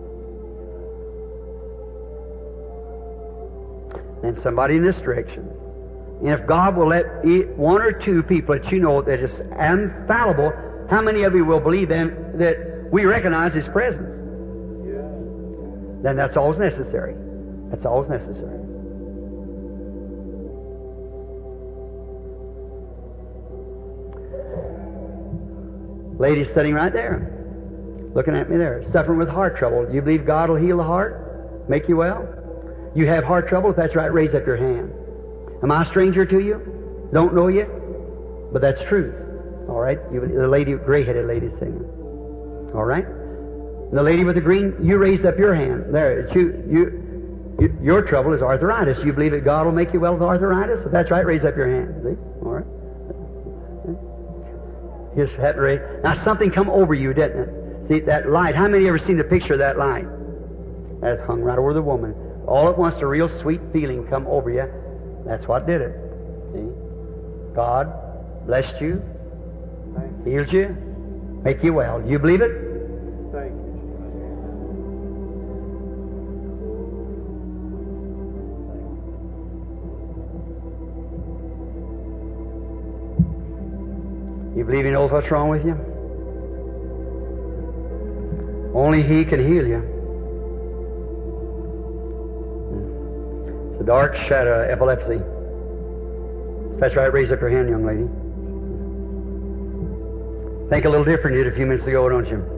And somebody in this direction. And if God will let one or two people that you know that is infallible, how many of you will believe then that we recognize His presence? Yeah. Then that's always necessary. That's always necessary. Lady sitting right there. Looking at me there. Suffering with heart trouble. You believe God will heal the heart? Make you well? You have heart trouble? If that's right, raise up your hand. Am I a stranger to you? Don't know you? But that's truth. All right? You, the lady, gray-headed lady singing. All right? The lady with the green, you raised up your hand. There, it's you, you, you, your trouble is arthritis. You believe that God will make you well with arthritis? If that's right, raise up your hand. See? All right? Here's that ray. Now something come over you, didn't it? See, that light. How many ever seen the picture of that light? That's hung right over the woman. All at once, a real sweet feeling come over you. That's what did it. See? God blessed you, healed you, make you well. You believe it? Thank you. You believe He knows what's wrong with you? Only He can heal you. It's a dark shadow, epilepsy. If that's right, raise up your hand, young lady. Think a little different you did a few minutes ago, don't you?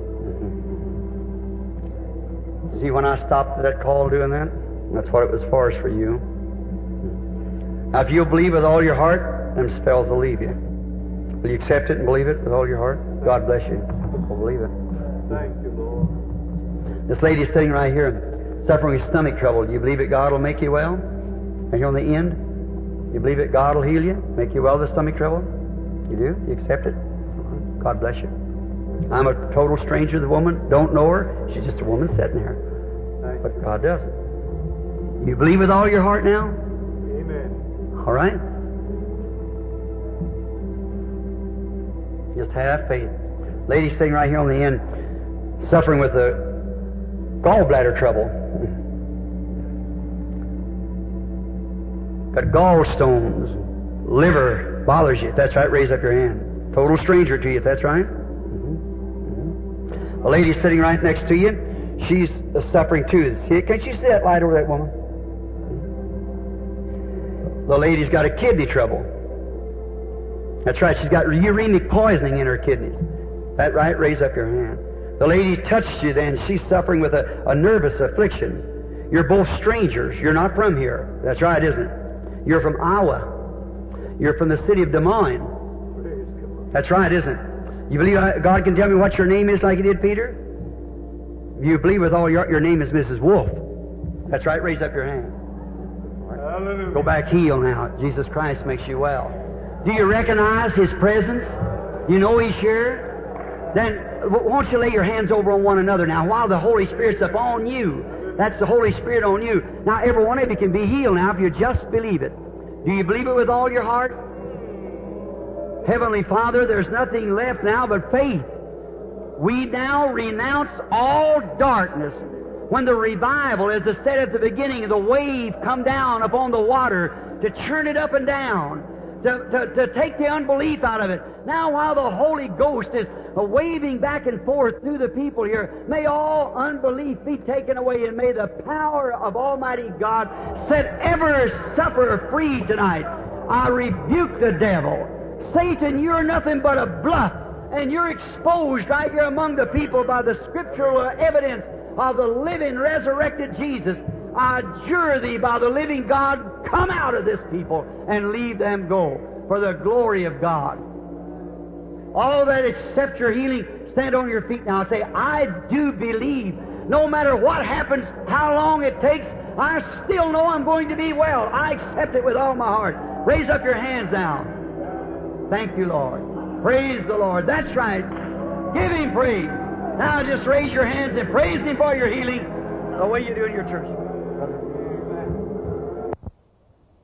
See, when I stopped that call doing that, that's what it was for, is for you. Now, if you'll believe with all your heart, them spells will leave you. Will you accept it and believe it with all your heart? God bless you. We'll believe it. Thank you, Lord. This lady is sitting right here, suffering with stomach trouble. You believe that God will make you well? And here on the end, you believe that God will heal you, make you well of the stomach trouble? You do? You accept it? God bless you. I'm a total stranger to the woman. Don't know her. She's just a woman sitting there. But God does it. You believe with all your heart now? Amen. All right? Just have faith. Lady sitting right here on the end, suffering with the gallbladder trouble. Got gallstones, liver bothers you. If that's right, raise up your hand. Total stranger to you, if that's right. Mm-hmm. A lady sitting right next to you, she's suffering too. See, can't you see that light over that woman? The lady's got a kidney trouble. That's right, she's got uremic poisoning in her kidneys. That right? Raise up your hand. The lady touched you then. She's suffering with a, a nervous affliction. You're both strangers. You're not from here. That's right, isn't it? You're from Iowa. You're from the city of Des Moines. That's right, isn't it? You believe God can tell me what your name is like He did Peter? You believe with all your, your name is Missus Wolf. That's right, raise up your hand. Hallelujah. Go back healed now. Jesus Christ makes you well. Do you recognize His presence? You know He's here? Then won't you lay your hands over on one another now while the Holy Spirit's upon you? That's the Holy Spirit on you. Now every one of you can be healed now if you just believe it. Do you believe it with all your heart? Heavenly Father, there's nothing left now but faith. We now renounce all darkness. When the revival, as I said at the beginning, the wave come down upon the water to churn it up and down, to, to, to take the unbelief out of it. Now while the Holy Ghost is waving back and forth through the people here, may all unbelief be taken away, and may the power of Almighty God set every sufferer free tonight. I rebuke the devil. Satan, you're nothing but a bluff, and you're exposed right here among the people by the scriptural evidence of the living, resurrected Jesus. I adjure thee by the living God, come out of this people and leave them go for the glory of God. All that accept your healing, stand on your feet now and say, I do believe. No matter what happens, how long it takes, I still know I'm going to be well. I accept it with all my heart. Raise up your hands now. Thank you, Lord. Praise the Lord. That's right. Give Him praise. Now just raise your hands and praise Him for your healing the way you do in your church.